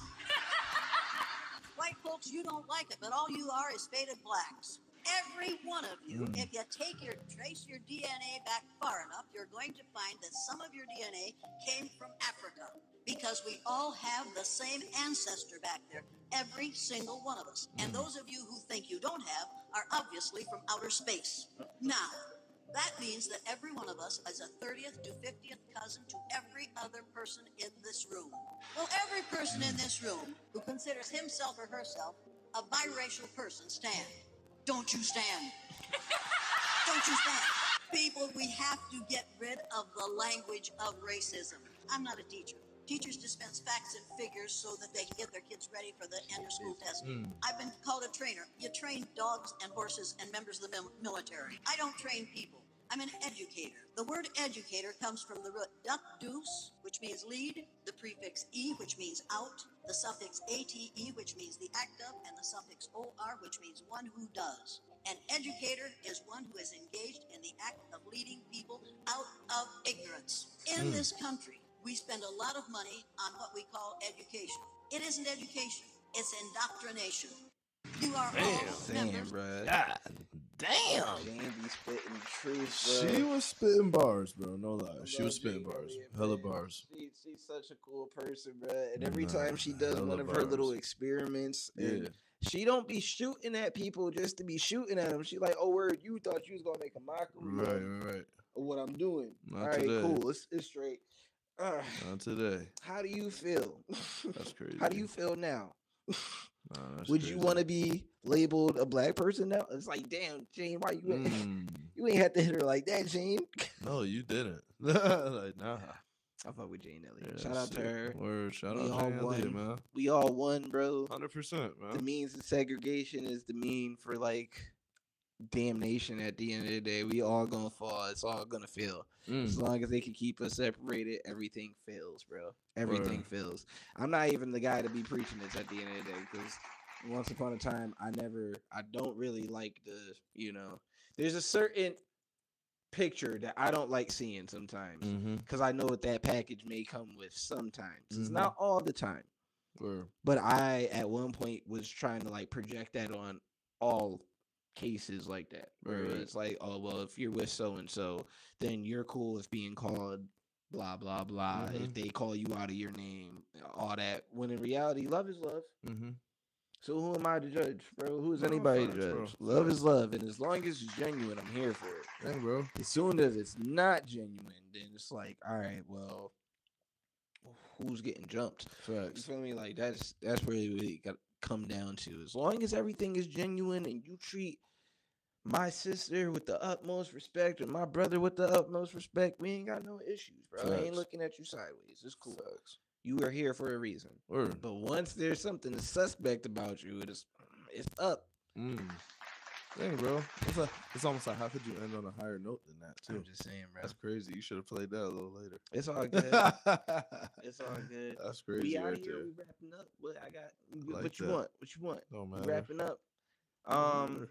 white folks, you don't like it, but all you are is faded blacks. Every one of you, Mm. if you take your, trace your D N A back far enough, you're going to find that some of your D N A came from Africa. Because we all have the same ancestor back there, every single one of us. And those of you who think you don't have are obviously from outer space. Now, that means that every one of us is a thirtieth to fiftieth cousin to every other person in this room. Well, every person in this room who considers himself or herself a biracial person stand. Don't you stand. Don't you stand. People, we have to get rid of the language of racism. I'm not a teacher. Teachers dispense facts and figures so that they can get their kids ready for the end of school test. Mm. I've been called a trainer. You train dogs and horses and members of the mil- military. I don't train people. I'm an educator. The word educator comes from the root duck deuce, which means lead, the prefix e, which means out, the suffix ate, which means the act of, and the suffix or, which means one who does. An educator is one who is engaged in the act of leading people out of ignorance. In Mm. this country, we spend a lot of money on what we call education. It isn't education, it's indoctrination. You are all Damn, members. bro. God damn. Jane be spitting truth, bro. She was spitting bars, bro. No lie. I She love was spitting Jane bars. Elliott, Hella man. bars. She, she's such a cool person, bro. And every Nah, time she does hella one of her little bars. experiments, and Yeah. she don't be shooting at people just to be shooting at them. She like, oh, word, you thought you was gonna make a mockery Right, of right, right. of what I'm doing. Not All right, today. cool. It's, it's straight. Uh, Not today. how do you feel? That's crazy. How do you feel now? Nah, that's Would you crazy. want to be labeled a black person now? It's like, damn, Jane, why you ain't, Mm. you ain't have to hit her like that, Jane? No, you didn't. Like, nah. I fuck with Jane Elliott. Yeah, Shout out to shit. her. Word. Shout We out all to Elliott, won. man. We all won, bro. Hundred percent, The man. means of segregation is the mean for like damnation at the end of the day. We all gonna fall. It's all gonna fail. As Mm. long as they can keep us separated, everything fails, bro. Everything Word. fails. I'm not even the guy to be preaching this at the end of the day because once upon a time, I never, I don't really like the, you know, there's a certain picture that I don't like seeing sometimes Mm-hmm. because I know what that package may come with sometimes. It's Mhm. not all the time. Word. But I, at one point, was trying to like project that on all cases like that. Where Right, right. it's like, oh, well, if you're with so and so, then you're cool with being called blah, blah, blah. If Mhm. they call you out of your name, all that. When in reality, love is love. Mm-hmm. So who am I to judge, bro? Who's No, anybody to facts, bro. judge? Love is love. And as long as it's genuine, I'm here for it. Dang, bro. As soon as it's not genuine, then it's like, all right, well, who's getting jumped? You Facts. feel me? Like that's that's where it really got come down to. As long as everything is genuine and you treat my sister with the utmost respect and my brother with the utmost respect, we ain't got no issues, bro. I ain't Facts. looking at you sideways. It's cool. Facts. You are here for a reason. Word. But once there's something suspect about you, it is it's up. Mm. Dang, bro. It's, a, it's almost like, how could you end on a higher note than that, too? I'm just saying, bro. That's crazy. You should have played that a little later. It's all good. It's all good. That's crazy. We out right of here. there. We wrapping up. What I got? like what you that. want? What you want? No, We man. wrapping up. Um,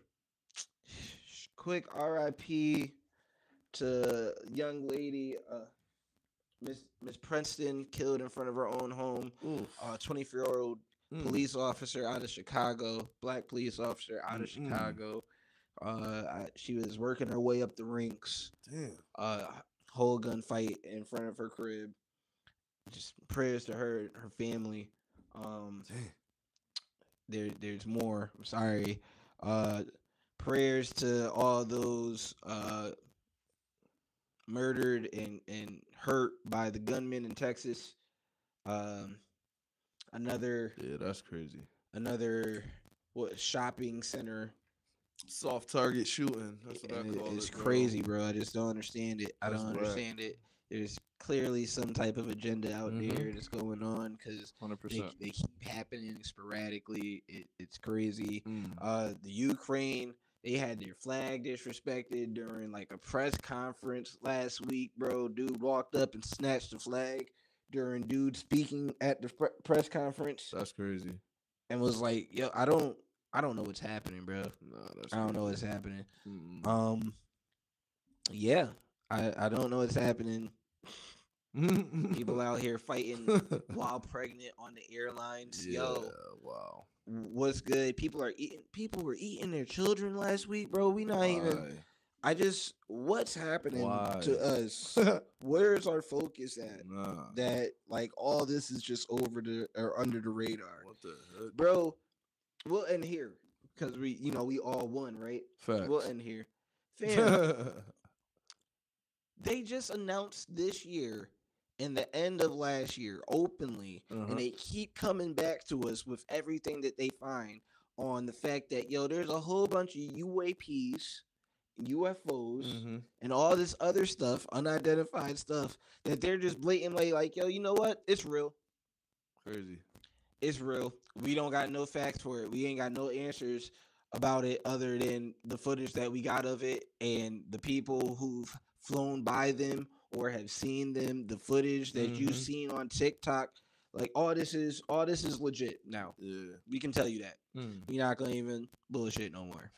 quick R I P to young lady, uh, Miss Miss Princeton, killed in front of her own home. Oof. Uh, twenty-four year old Mm. police officer out of Chicago, black police officer out of Mm-mm. Chicago. Uh, I, she was working her way up the ranks. Damn. Uh, whole gunfight in front of her crib. Just prayers to her, her family. Um, Damn. there, there's more. I'm sorry. Uh, prayers to all those uh murdered and and hurt by the gunmen in Texas. Um, another Yeah, that's crazy. another what shopping center Soft target shooting. That's what And I it- call it's it. bro. crazy, bro. I just don't understand it. I That's don't whack. understand it. There's clearly some type of agenda out Mhm. there that's going on because one hundred they, percent. they keep happening sporadically. It, it's crazy. Mm. Uh, the Ukraine, they had their flag disrespected during like a press conference last week, bro. Dude walked up and snatched the flag during dude speaking at the pre- press conference That's crazy. and was like, "Yo, I don't, I don't know what's happening, bro. Nah, that's I don't know what's crazy. happening." Mm-mm. Um, yeah, I I don't know what's happening. People out here fighting while pregnant on the airlines. yeah, Yo, wow. what's good? People are eating. People were eating their children last week, bro. We not even. Why? I just. What's happening Why? to us? Where's our focus at? Nah. That like all this is just over the or under the radar, What the heck? bro. We'll end here because we, you know, we all won, right? Facts. We'll end here, fam. They just announced this year and the end of last year openly, Uh-huh. and they keep coming back to us with everything that they find on the fact that yo, there's a whole bunch of U A Ps, U F Os, mm-hmm. and all this other stuff, unidentified stuff that they're just blatantly like, yo, you know what? It's real. Crazy. It's real. We don't got no facts for it. We ain't got no answers about it other than the footage that we got of it and the people who've flown by them or have seen them, the footage that Mhm. you've seen on TikTok. Like all this is all this is legit now. Yeah. We can tell you that. Mm. We're not gonna even bullshit no more.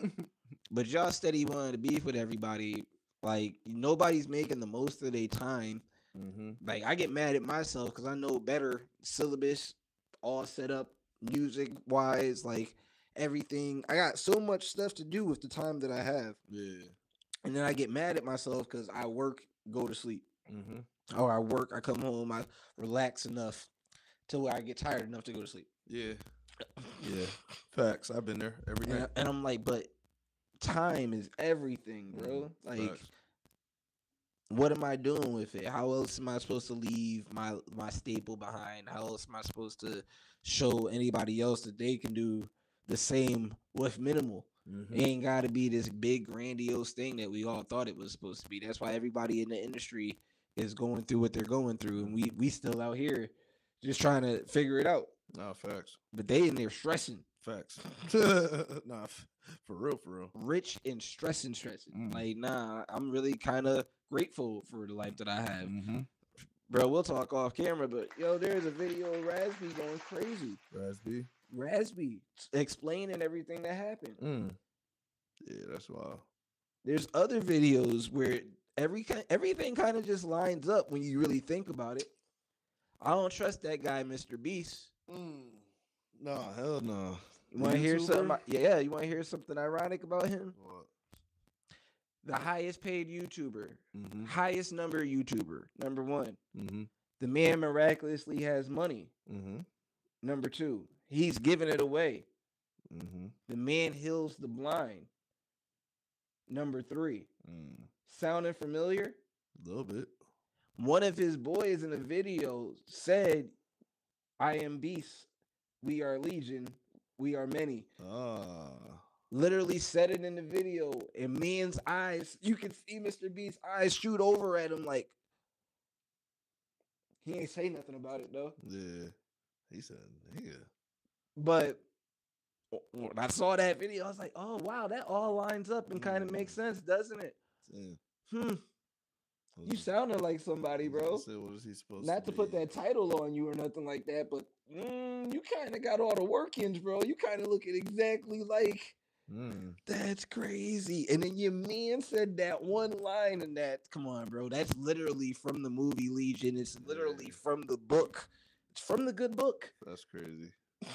But y'all steady wanting to beef with everybody. Like nobody's making the most of their time. mm-hmm. Like I get mad at myself because I know better syllabus, all set up, music wise, like everything. I got so much stuff to do with the time that I have, Yeah. and then I get mad at myself because I work, go to sleep, Mm-hmm. or I work, I come home, I relax enough till I get tired enough to go to sleep. Yeah. Yeah. Facts. I've been there every And, night. I, and I'm like, but time is everything, bro. Mm, Like. facts. What am I doing with it? How else am I supposed to leave my my staple behind? How else am I supposed to show anybody else that they can do the same with minimal? Mhm. It ain't got to be this big grandiose thing that we all thought it was supposed to be. That's why everybody in the industry is going through what they're going through, and we we still out here just trying to figure it out. Nah, facts. But they in there stressing, Facts. nah, f- for real, for real. rich and stressing, stressing. Mm. Like, nah, I'm really kind of grateful for the life that I have. Mm-hmm. Bro, we'll talk off camera, but yo, there's a video of Raspy going crazy. Raspy. Raspy explaining everything that happened. Mm. Yeah, that's wild. There's other videos where every ki- everything kind of just lines up when you really think about it. I don't trust that guy, Mister Beast. Mm. Nah, hell no. You want to hear YouTuber? something? Yeah, you want to hear something ironic about him? What? The highest paid YouTuber, Mm-hmm. highest number YouTuber. Number one, Mm-hmm. the man miraculously has money. Mm-hmm. Number two, he's giving it away. Mm-hmm. The man heals the blind. Number three, Mm. sounding familiar? A little bit. One of his boys in the video said, I am Beast. We are Legion. We are many. Ah. Literally said it in the video. And man's eyes, you can see Mister Beast's eyes shoot over at him like, he ain't say nothing about it though. Yeah. He said, nigga. But when I saw that video, I was like, oh, wow, that all lines up and kind of makes sense, doesn't it? Yeah. Hmm. You sounded like somebody, bro. Said, what is he supposed Not to be? put that title on you or nothing like that, but mm, you kind of got all the workings, bro. You kind of looking exactly like. Mm. That's crazy. And then your man said that one line in that. Come on, bro. That's literally from the movie Legion. It's literally Yeah. from the book. It's from the good book. That's crazy.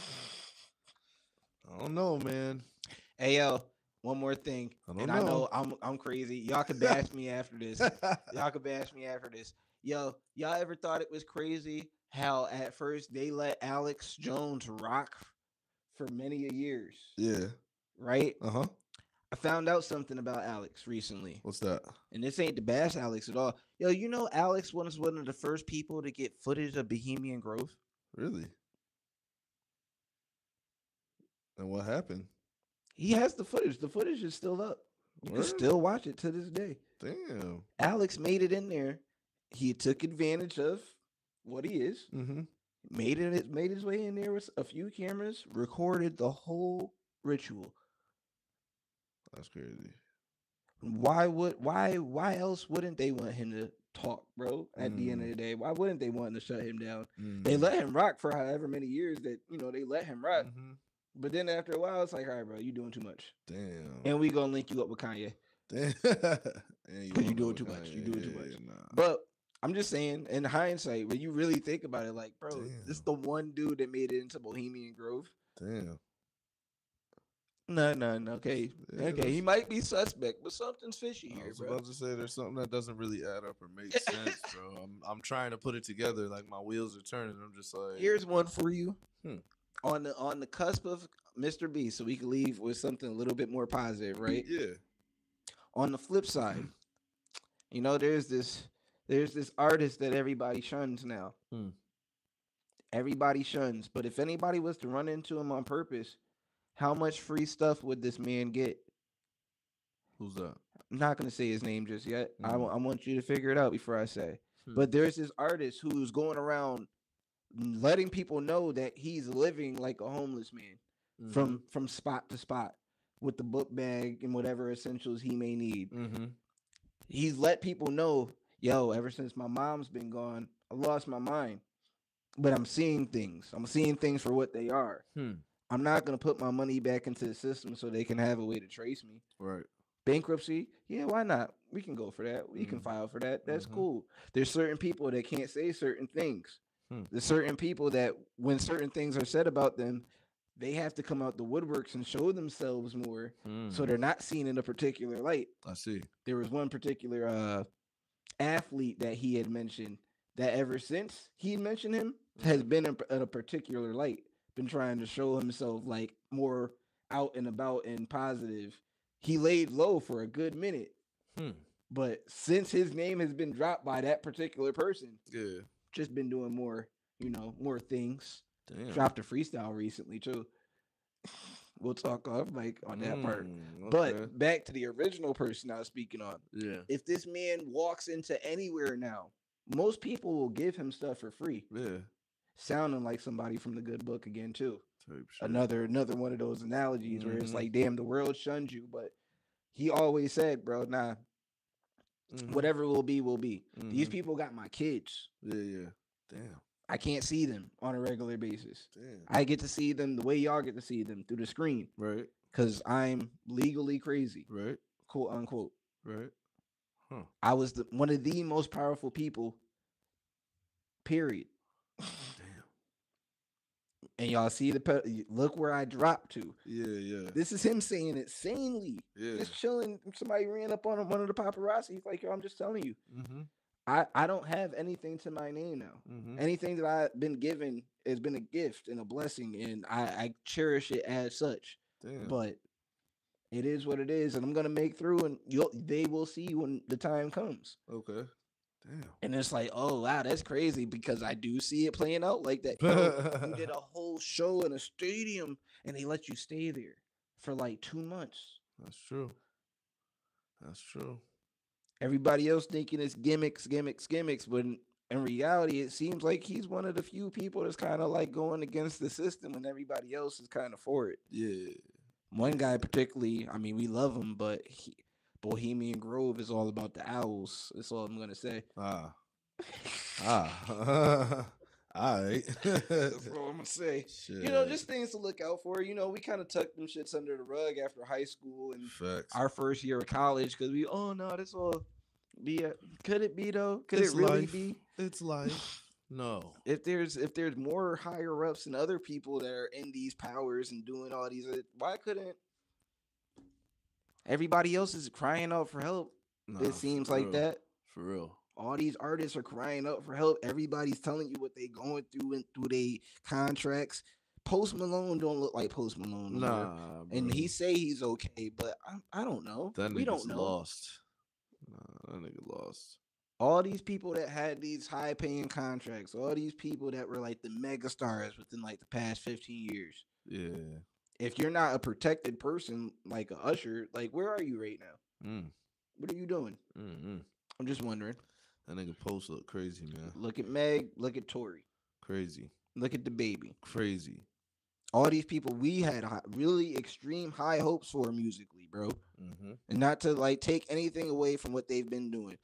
I don't know, man. Hey, yo, one more thing. I don't and know. I know I'm I'm crazy. Y'all can bash me after this. Y'all can bash me after this. Yo, y'all ever thought it was crazy how at first they let Alex Jones rock for many a years, Yeah. right? Uh huh. I found out something about Alex recently, What's that? and this ain't to bash Alex at all. Yo, you know Alex was one of the first people to get footage of Bohemian Grove. Really? And what happened? He has the footage. The footage is still up. You can Word? still watch it to this day. Damn. Alex made it in there. He took advantage of what he is. Mm-hmm. Made it. Made his way in there with a few cameras. Recorded the whole ritual. That's crazy. Why would? Why? Why else wouldn't they want him to talk, bro? At the end of Mm. the day, why wouldn't they want to shut him down? Mm. They let him rock for however many years that you know they let him rock. Mhm. But then after a while, it's like, all right, bro, you doing too much, Damn. and we gonna link you up with Kanye. Damn. Because you doing too much. You doing too much. But I'm just saying, in hindsight, when you really think about it, like, bro, this is the one dude that made it into Bohemian Grove. Damn. No, no, no. Okay, Yeah, okay. He might be suspect, but something's fishy I here, was bro. about to say there's something that doesn't really add up or make sense, bro. I'm I'm trying to put it together, like my wheels are turning. I'm just like, Here's one for you. Hmm. On the on the cusp of Mister B, so we can leave with something a little bit more positive, right? Yeah. On the flip side, you know, there's this there's this artist that everybody shuns now. Hmm. Everybody shuns, but if anybody was to run into him on purpose, how much free stuff would this man get? Who's that? I'm not gonna say his name just yet. I Mhm. wa- I want you to figure it out before I say. Hmm. But there's this artist who's going around letting people know that he's living like a homeless man from from spot to spot with the book bag and whatever essentials he may need. Mm-hmm. He's let people know, yo, ever since my mom's been gone, I lost my mind. But I'm seeing things. I'm seeing things for what they are. Hmm. I'm not gonna put my money back into the system so they can have a way to trace me. Right. Bankruptcy, yeah, why not? We can go for that. We can Mhm. file for that. That's Mhm. cool. There's certain people that can't say certain things. Hmm. There's certain people that when certain things are said about them, they have to come out the woodworks and show themselves more so Mm. they're not seen in a particular light. I see. There was one particular uh athlete that he had mentioned that ever since he mentioned him has been in, in a particular light, been trying to show himself like more out and about and positive. He laid low for a good minute, Hmm. but since his name has been dropped by that particular person, Yeah. just been doing more, you know, more things. Damn. Dropped a freestyle recently too. We'll talk off mic on that part. Mm, okay. But back to the original person I was speaking on. Yeah. If this man walks into anywhere now, most people will give him stuff for free. Yeah. Sounding like somebody from the good book again too. Type shit. Another another one of those analogies where it's Mhm. like, damn, the world shunned you, but he always said, bro, nah, Mhm. whatever will be, will be. These Mhm. people got my kids. Yeah. Yeah. Damn. I can't see them on a regular basis. Damn. I get to see them the way y'all get to see them through the screen Right. because I'm legally crazy, Right. quote unquote. Right. Huh. I was the, one of the most powerful people, period. Damn. And y'all see the pe- look where I dropped to. Yeah. Yeah. This is him saying it sanely. Yeah. Just chilling. Somebody ran up on him, one of the paparazzi. He's like, yo, I'm just telling you. Mm-hmm. I, I don't have anything to my name now. Mm-hmm. Anything that I've been given has been a gift and a blessing, and I, I cherish it as such. Damn. But it is what it is, and I'm gonna make through, and you'll they will see when the time comes. Okay. Damn. And it's like, oh wow, that's crazy because I do see it playing out like that. Yo, you did a whole show in a stadium, and they let you stay there for like two months. That's true. That's true. Everybody else thinking it's gimmicks, gimmicks, gimmicks, but in, in reality, it seems like he's one of the few people that's kind of like going against the system, and everybody else is kind of for it. Yeah. One guy particularly, I mean, we love him, but he, Bohemian Grove is all about the owls. That's all I'm gonna say. Ah. Ah. All right. That's all I'm gonna say. Shit. You know, just things to look out for. You know, we kind of tucked them shits under the rug after high school and Facts. our first year of college because we, oh no, this all be. A, could it be though? Could It's it really life. be? It's life. No. If there's if there's more higher ups and other people that are in these powers and doing all these, uh, why couldn't everybody else is crying out for help? Nah, It seems for like real. that. For real. All these artists are crying out for help. Everybody's telling you what they going through and through their contracts. Post Malone don't look like Post Malone. no more. Nah. And bro. he say he's okay, but I, I don't know. that we nigga's don't know. lost. Nah, that nigga lost. All these people that had these high paying contracts, all these people that were like the mega stars within like the past fifteen years. Yeah. if you're not a protected person like a Usher, like where are you right now? Mm. What are you doing? Mm-hmm. I'm just wondering. That nigga post look crazy, man. Look at Meg. Look at Tory. Crazy. Look at the baby. Crazy. All these people we had high, really extreme high hopes for musically, bro. Mm-hmm. And not to like take anything away from what they've been doing.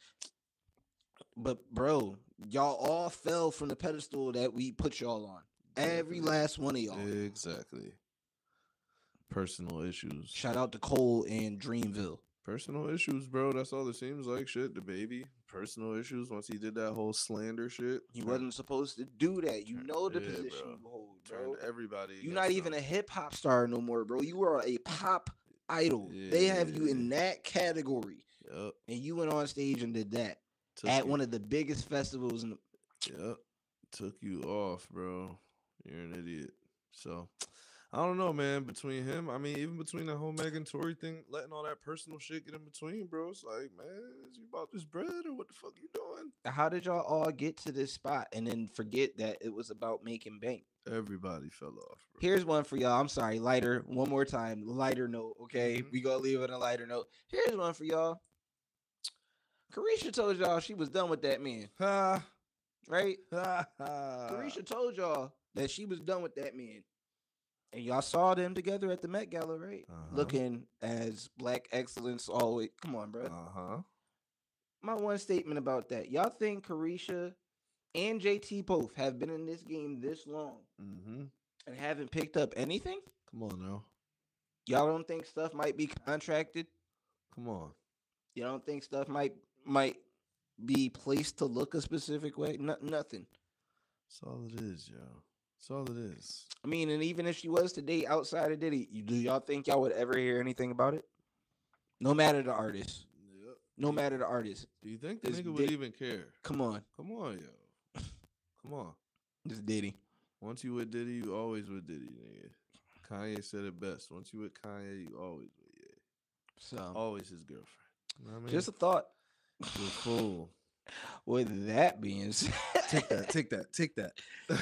But bro, y'all all fell from the pedestal that we put y'all on. Every last one of y'all. Exactly. Personal issues. Shout out to Cole and Dreamville. Personal issues, bro. That's all it seems like. Shit, the baby. Personal issues. Once he did that whole slander shit, He wasn't supposed to do that. You know the Yeah, position bro. you hold, bro. Turned everybody. You're not against even him. a hip hop star no more, bro. You are a pop idol. They have you in that category. Yep. And you went on stage and did that Took at you- one of the biggest festivals in the Yep. Took you off, bro. You're an idiot. So I don't know, man. Between him, I mean, even between the whole Megan Tory thing, letting all that personal shit get in between, bro. It's like, man, is you about this bread or what the fuck you doing? How did y'all all get to this spot and then forget that it was about making bank? Everybody fell off, bro. Here's one for y'all. I'm sorry, lighter. One more time, lighter note. Okay, Mhm. we gonna leave it on a lighter note. Here's one for y'all. Carisha told y'all she was done with that man, Ha. right? Ha ha. Carisha told y'all that she was done with that man, and y'all saw them together at the Met Gala, right? Uh-huh. Looking as black excellence always. Come on, bro. Uh huh. My one statement about that: y'all think Carisha and J T both have been in this game this long Mm-hmm. and haven't picked up anything? Come on now. Y'all don't think stuff might be contracted? Come on. You don't think stuff might might be placed to look a specific way? No, nothing. That's all it is, yo. That's all it is. I mean, and even if she was to date outside of Diddy, you, do y'all think y'all would ever hear anything about it? No matter the artist. Yep. No matter the artist. Do you think the It's nigga would Dick- even care? Come on. Come on, yo. Come on. It's Diddy. Once you with Diddy, you always with Diddy, nigga. Kanye said it best. Once you with Kanye, you always with Ye. So Always his girlfriend. You know what I mean? just a thought. You're a fool. With that being said, Take that, take that, take that.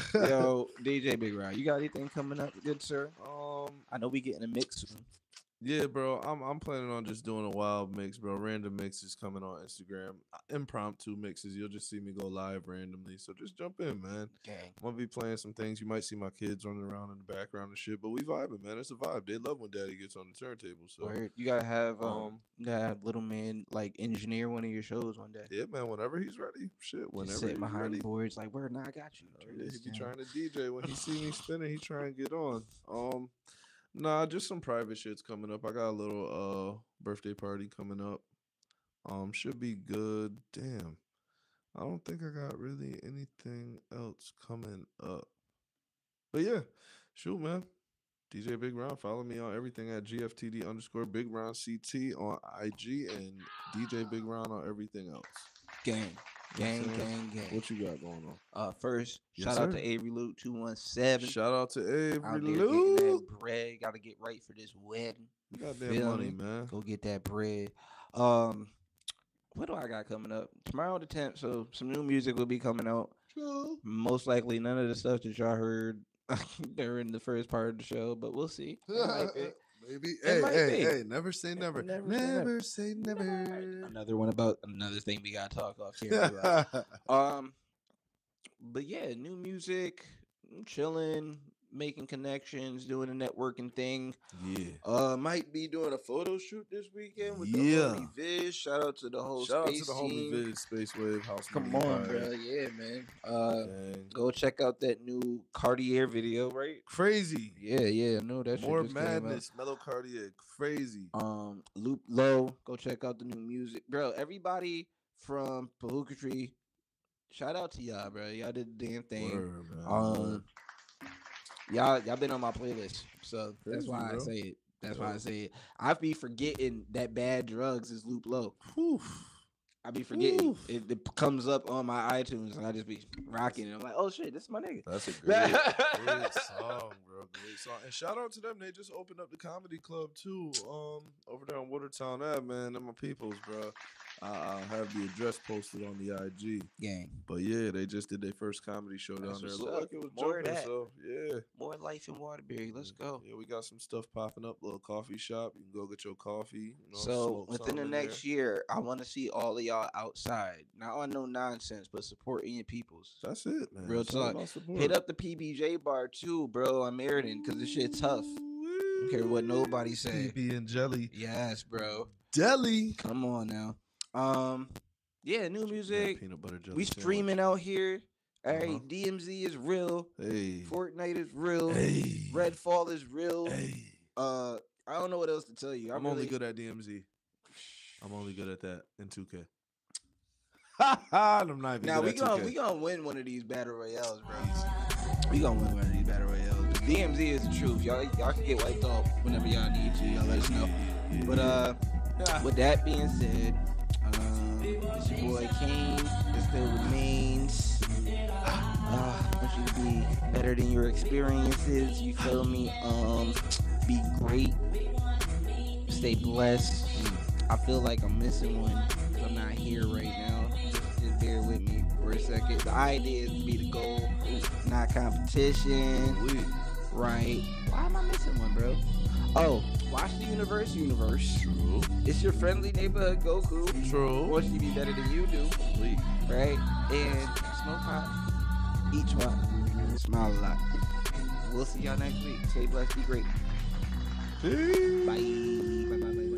yo, D J Big Rod, you got anything coming up, good sir? Um, I know we getting a mix soon. yeah, bro. I'm I'm planning on just doing a wild mix, bro. Random mixes coming on Instagram. Impromptu mixes. You'll just see me go live randomly. So just jump in, man. Gang. I'm gonna be playing some things. You might see my kids running around in the background and shit, but we vibing, man. It's a vibe. They love when daddy gets on the turntable. So Word. You gotta have um, um, you gotta have little man like engineer one of your shows one day. yeah, man. Whenever he's ready, shit. Whenever Just sit he's behind ready. the boards like, word, nah, I got you. Oh, Turn yeah, this he be down. trying to D J when he see me spinning. He trying to get on. Um, nah, just some private shits coming up. I got a little uh birthday party coming up. Um, should be good. Damn, I don't think I got really anything else coming up. But yeah, shoot, man. D J Big Ron. Follow me on everything at G F T D underscore Big Ron C T on I G and D J Big Ron on everything else. Gang. You know what I'm Gang, saying? gang, gang. What you got going on? Uh, first, Yes, shout out sir. to Avery Luke two one seven. Shout out to Out Avery there getting Luke. that bread. Got to get right for this wedding. Goddamn Feel money, me? man. Go get that bread. Um, what do I got coming up tomorrow? The tenth. So some new music will be coming out. Most likely none of the stuff that y'all heard during the first part of the show, but we'll see. It might be. Maybe. It Hey, might hey, be. hey, never say never. Never Never, say say never. Another one about another thing we gotta talk off here. Right? um, but yeah, new music, chilling, making connections, doing a networking thing. Yeah. Uh, might be doing a photo shoot this weekend with the Yeah. homie Viz. Shout out to the whole Shout out space to the homie team. Viz, Space Wave, House. Come Media on, Vibe. bro. Yeah, man. Uh, Dang. go check out that new Cartier video, right? Crazy. Yeah, yeah. No, that shit More just came out. madness. Mellow Cartier. Crazy. Um, Loop Low, go check out the new music, bro. Everybody from Pahuka Tree, shout out to y'all, bro. Y'all did the damn thing. Word, man. Um, y'all, y'all been on my playlist, so that's Crazy, why I bro. say it. That's why I Yeah. say it. I be forgetting that Bad Drugs is Loop Low. Whew. I be forgetting. Oof. It, it comes up on my iTunes, and I just be rocking it. I'm like, oh shit, this is my nigga. That's a great, great song, bro. Great song. And shout out to them. They just opened up the comedy club too. Um, over there on Watertown Ave, man. Them my peoples, bro. I'll have the address posted on the I G. Gang. But yeah, they just did their first comedy show down That's there. what's Looked up. like it was More of jumping, that. so yeah. More life in Waterbury. Let's go. Yeah, we got some stuff popping up. Little coffee shop. You can go get your coffee. You know, So smoke within something the in next there. year, I want to see all of y'all outside. Not on no nonsense, but supporting your peoples. That's it, man. Real It's all talk. about support. Hit up the P B J bar too, bro. I'm Meriden because this shit tough. Don't care what nobody say. P B and jelly. Yes, bro. Deli. Come on now. Um, yeah, new music. Peanut butter jelly We sandwich. streaming out here. All right, Uh-huh. D M Z is real. Hey. Fortnite is real. Hey. Redfall is real. Hey. Uh, I don't know what else to tell you. I'm really, only good at D M Z. I'm only good at that in two K. I'm not even Now good we at gonna two K. we gonna win one of these battle royales, bro. We gonna win one of these battle royales. D M Z is the truth. Y'all y'all can get wiped off whenever y'all need to. Y'all let us know. But uh, with that being said, um, it's your boy Kane. It still remains. Uh, I want you to be better than your experiences. You feel me? Um, be great. Stay blessed. I feel like I'm missing one because I'm not here right now. Just, just bear with me for a second. The idea is to be the goal, not competition. Right? Why am I missing one, bro? Oh, watch the Universe Universe. True. It's your friendly neighborhood Goku. True. Wants you to be better than you do. Please. Right? And smoke pot. Eat twat. Smile a lot. We'll see y'all next week. Stay blessed. Be great. Peace. Bye. Bye. Bye. Bye.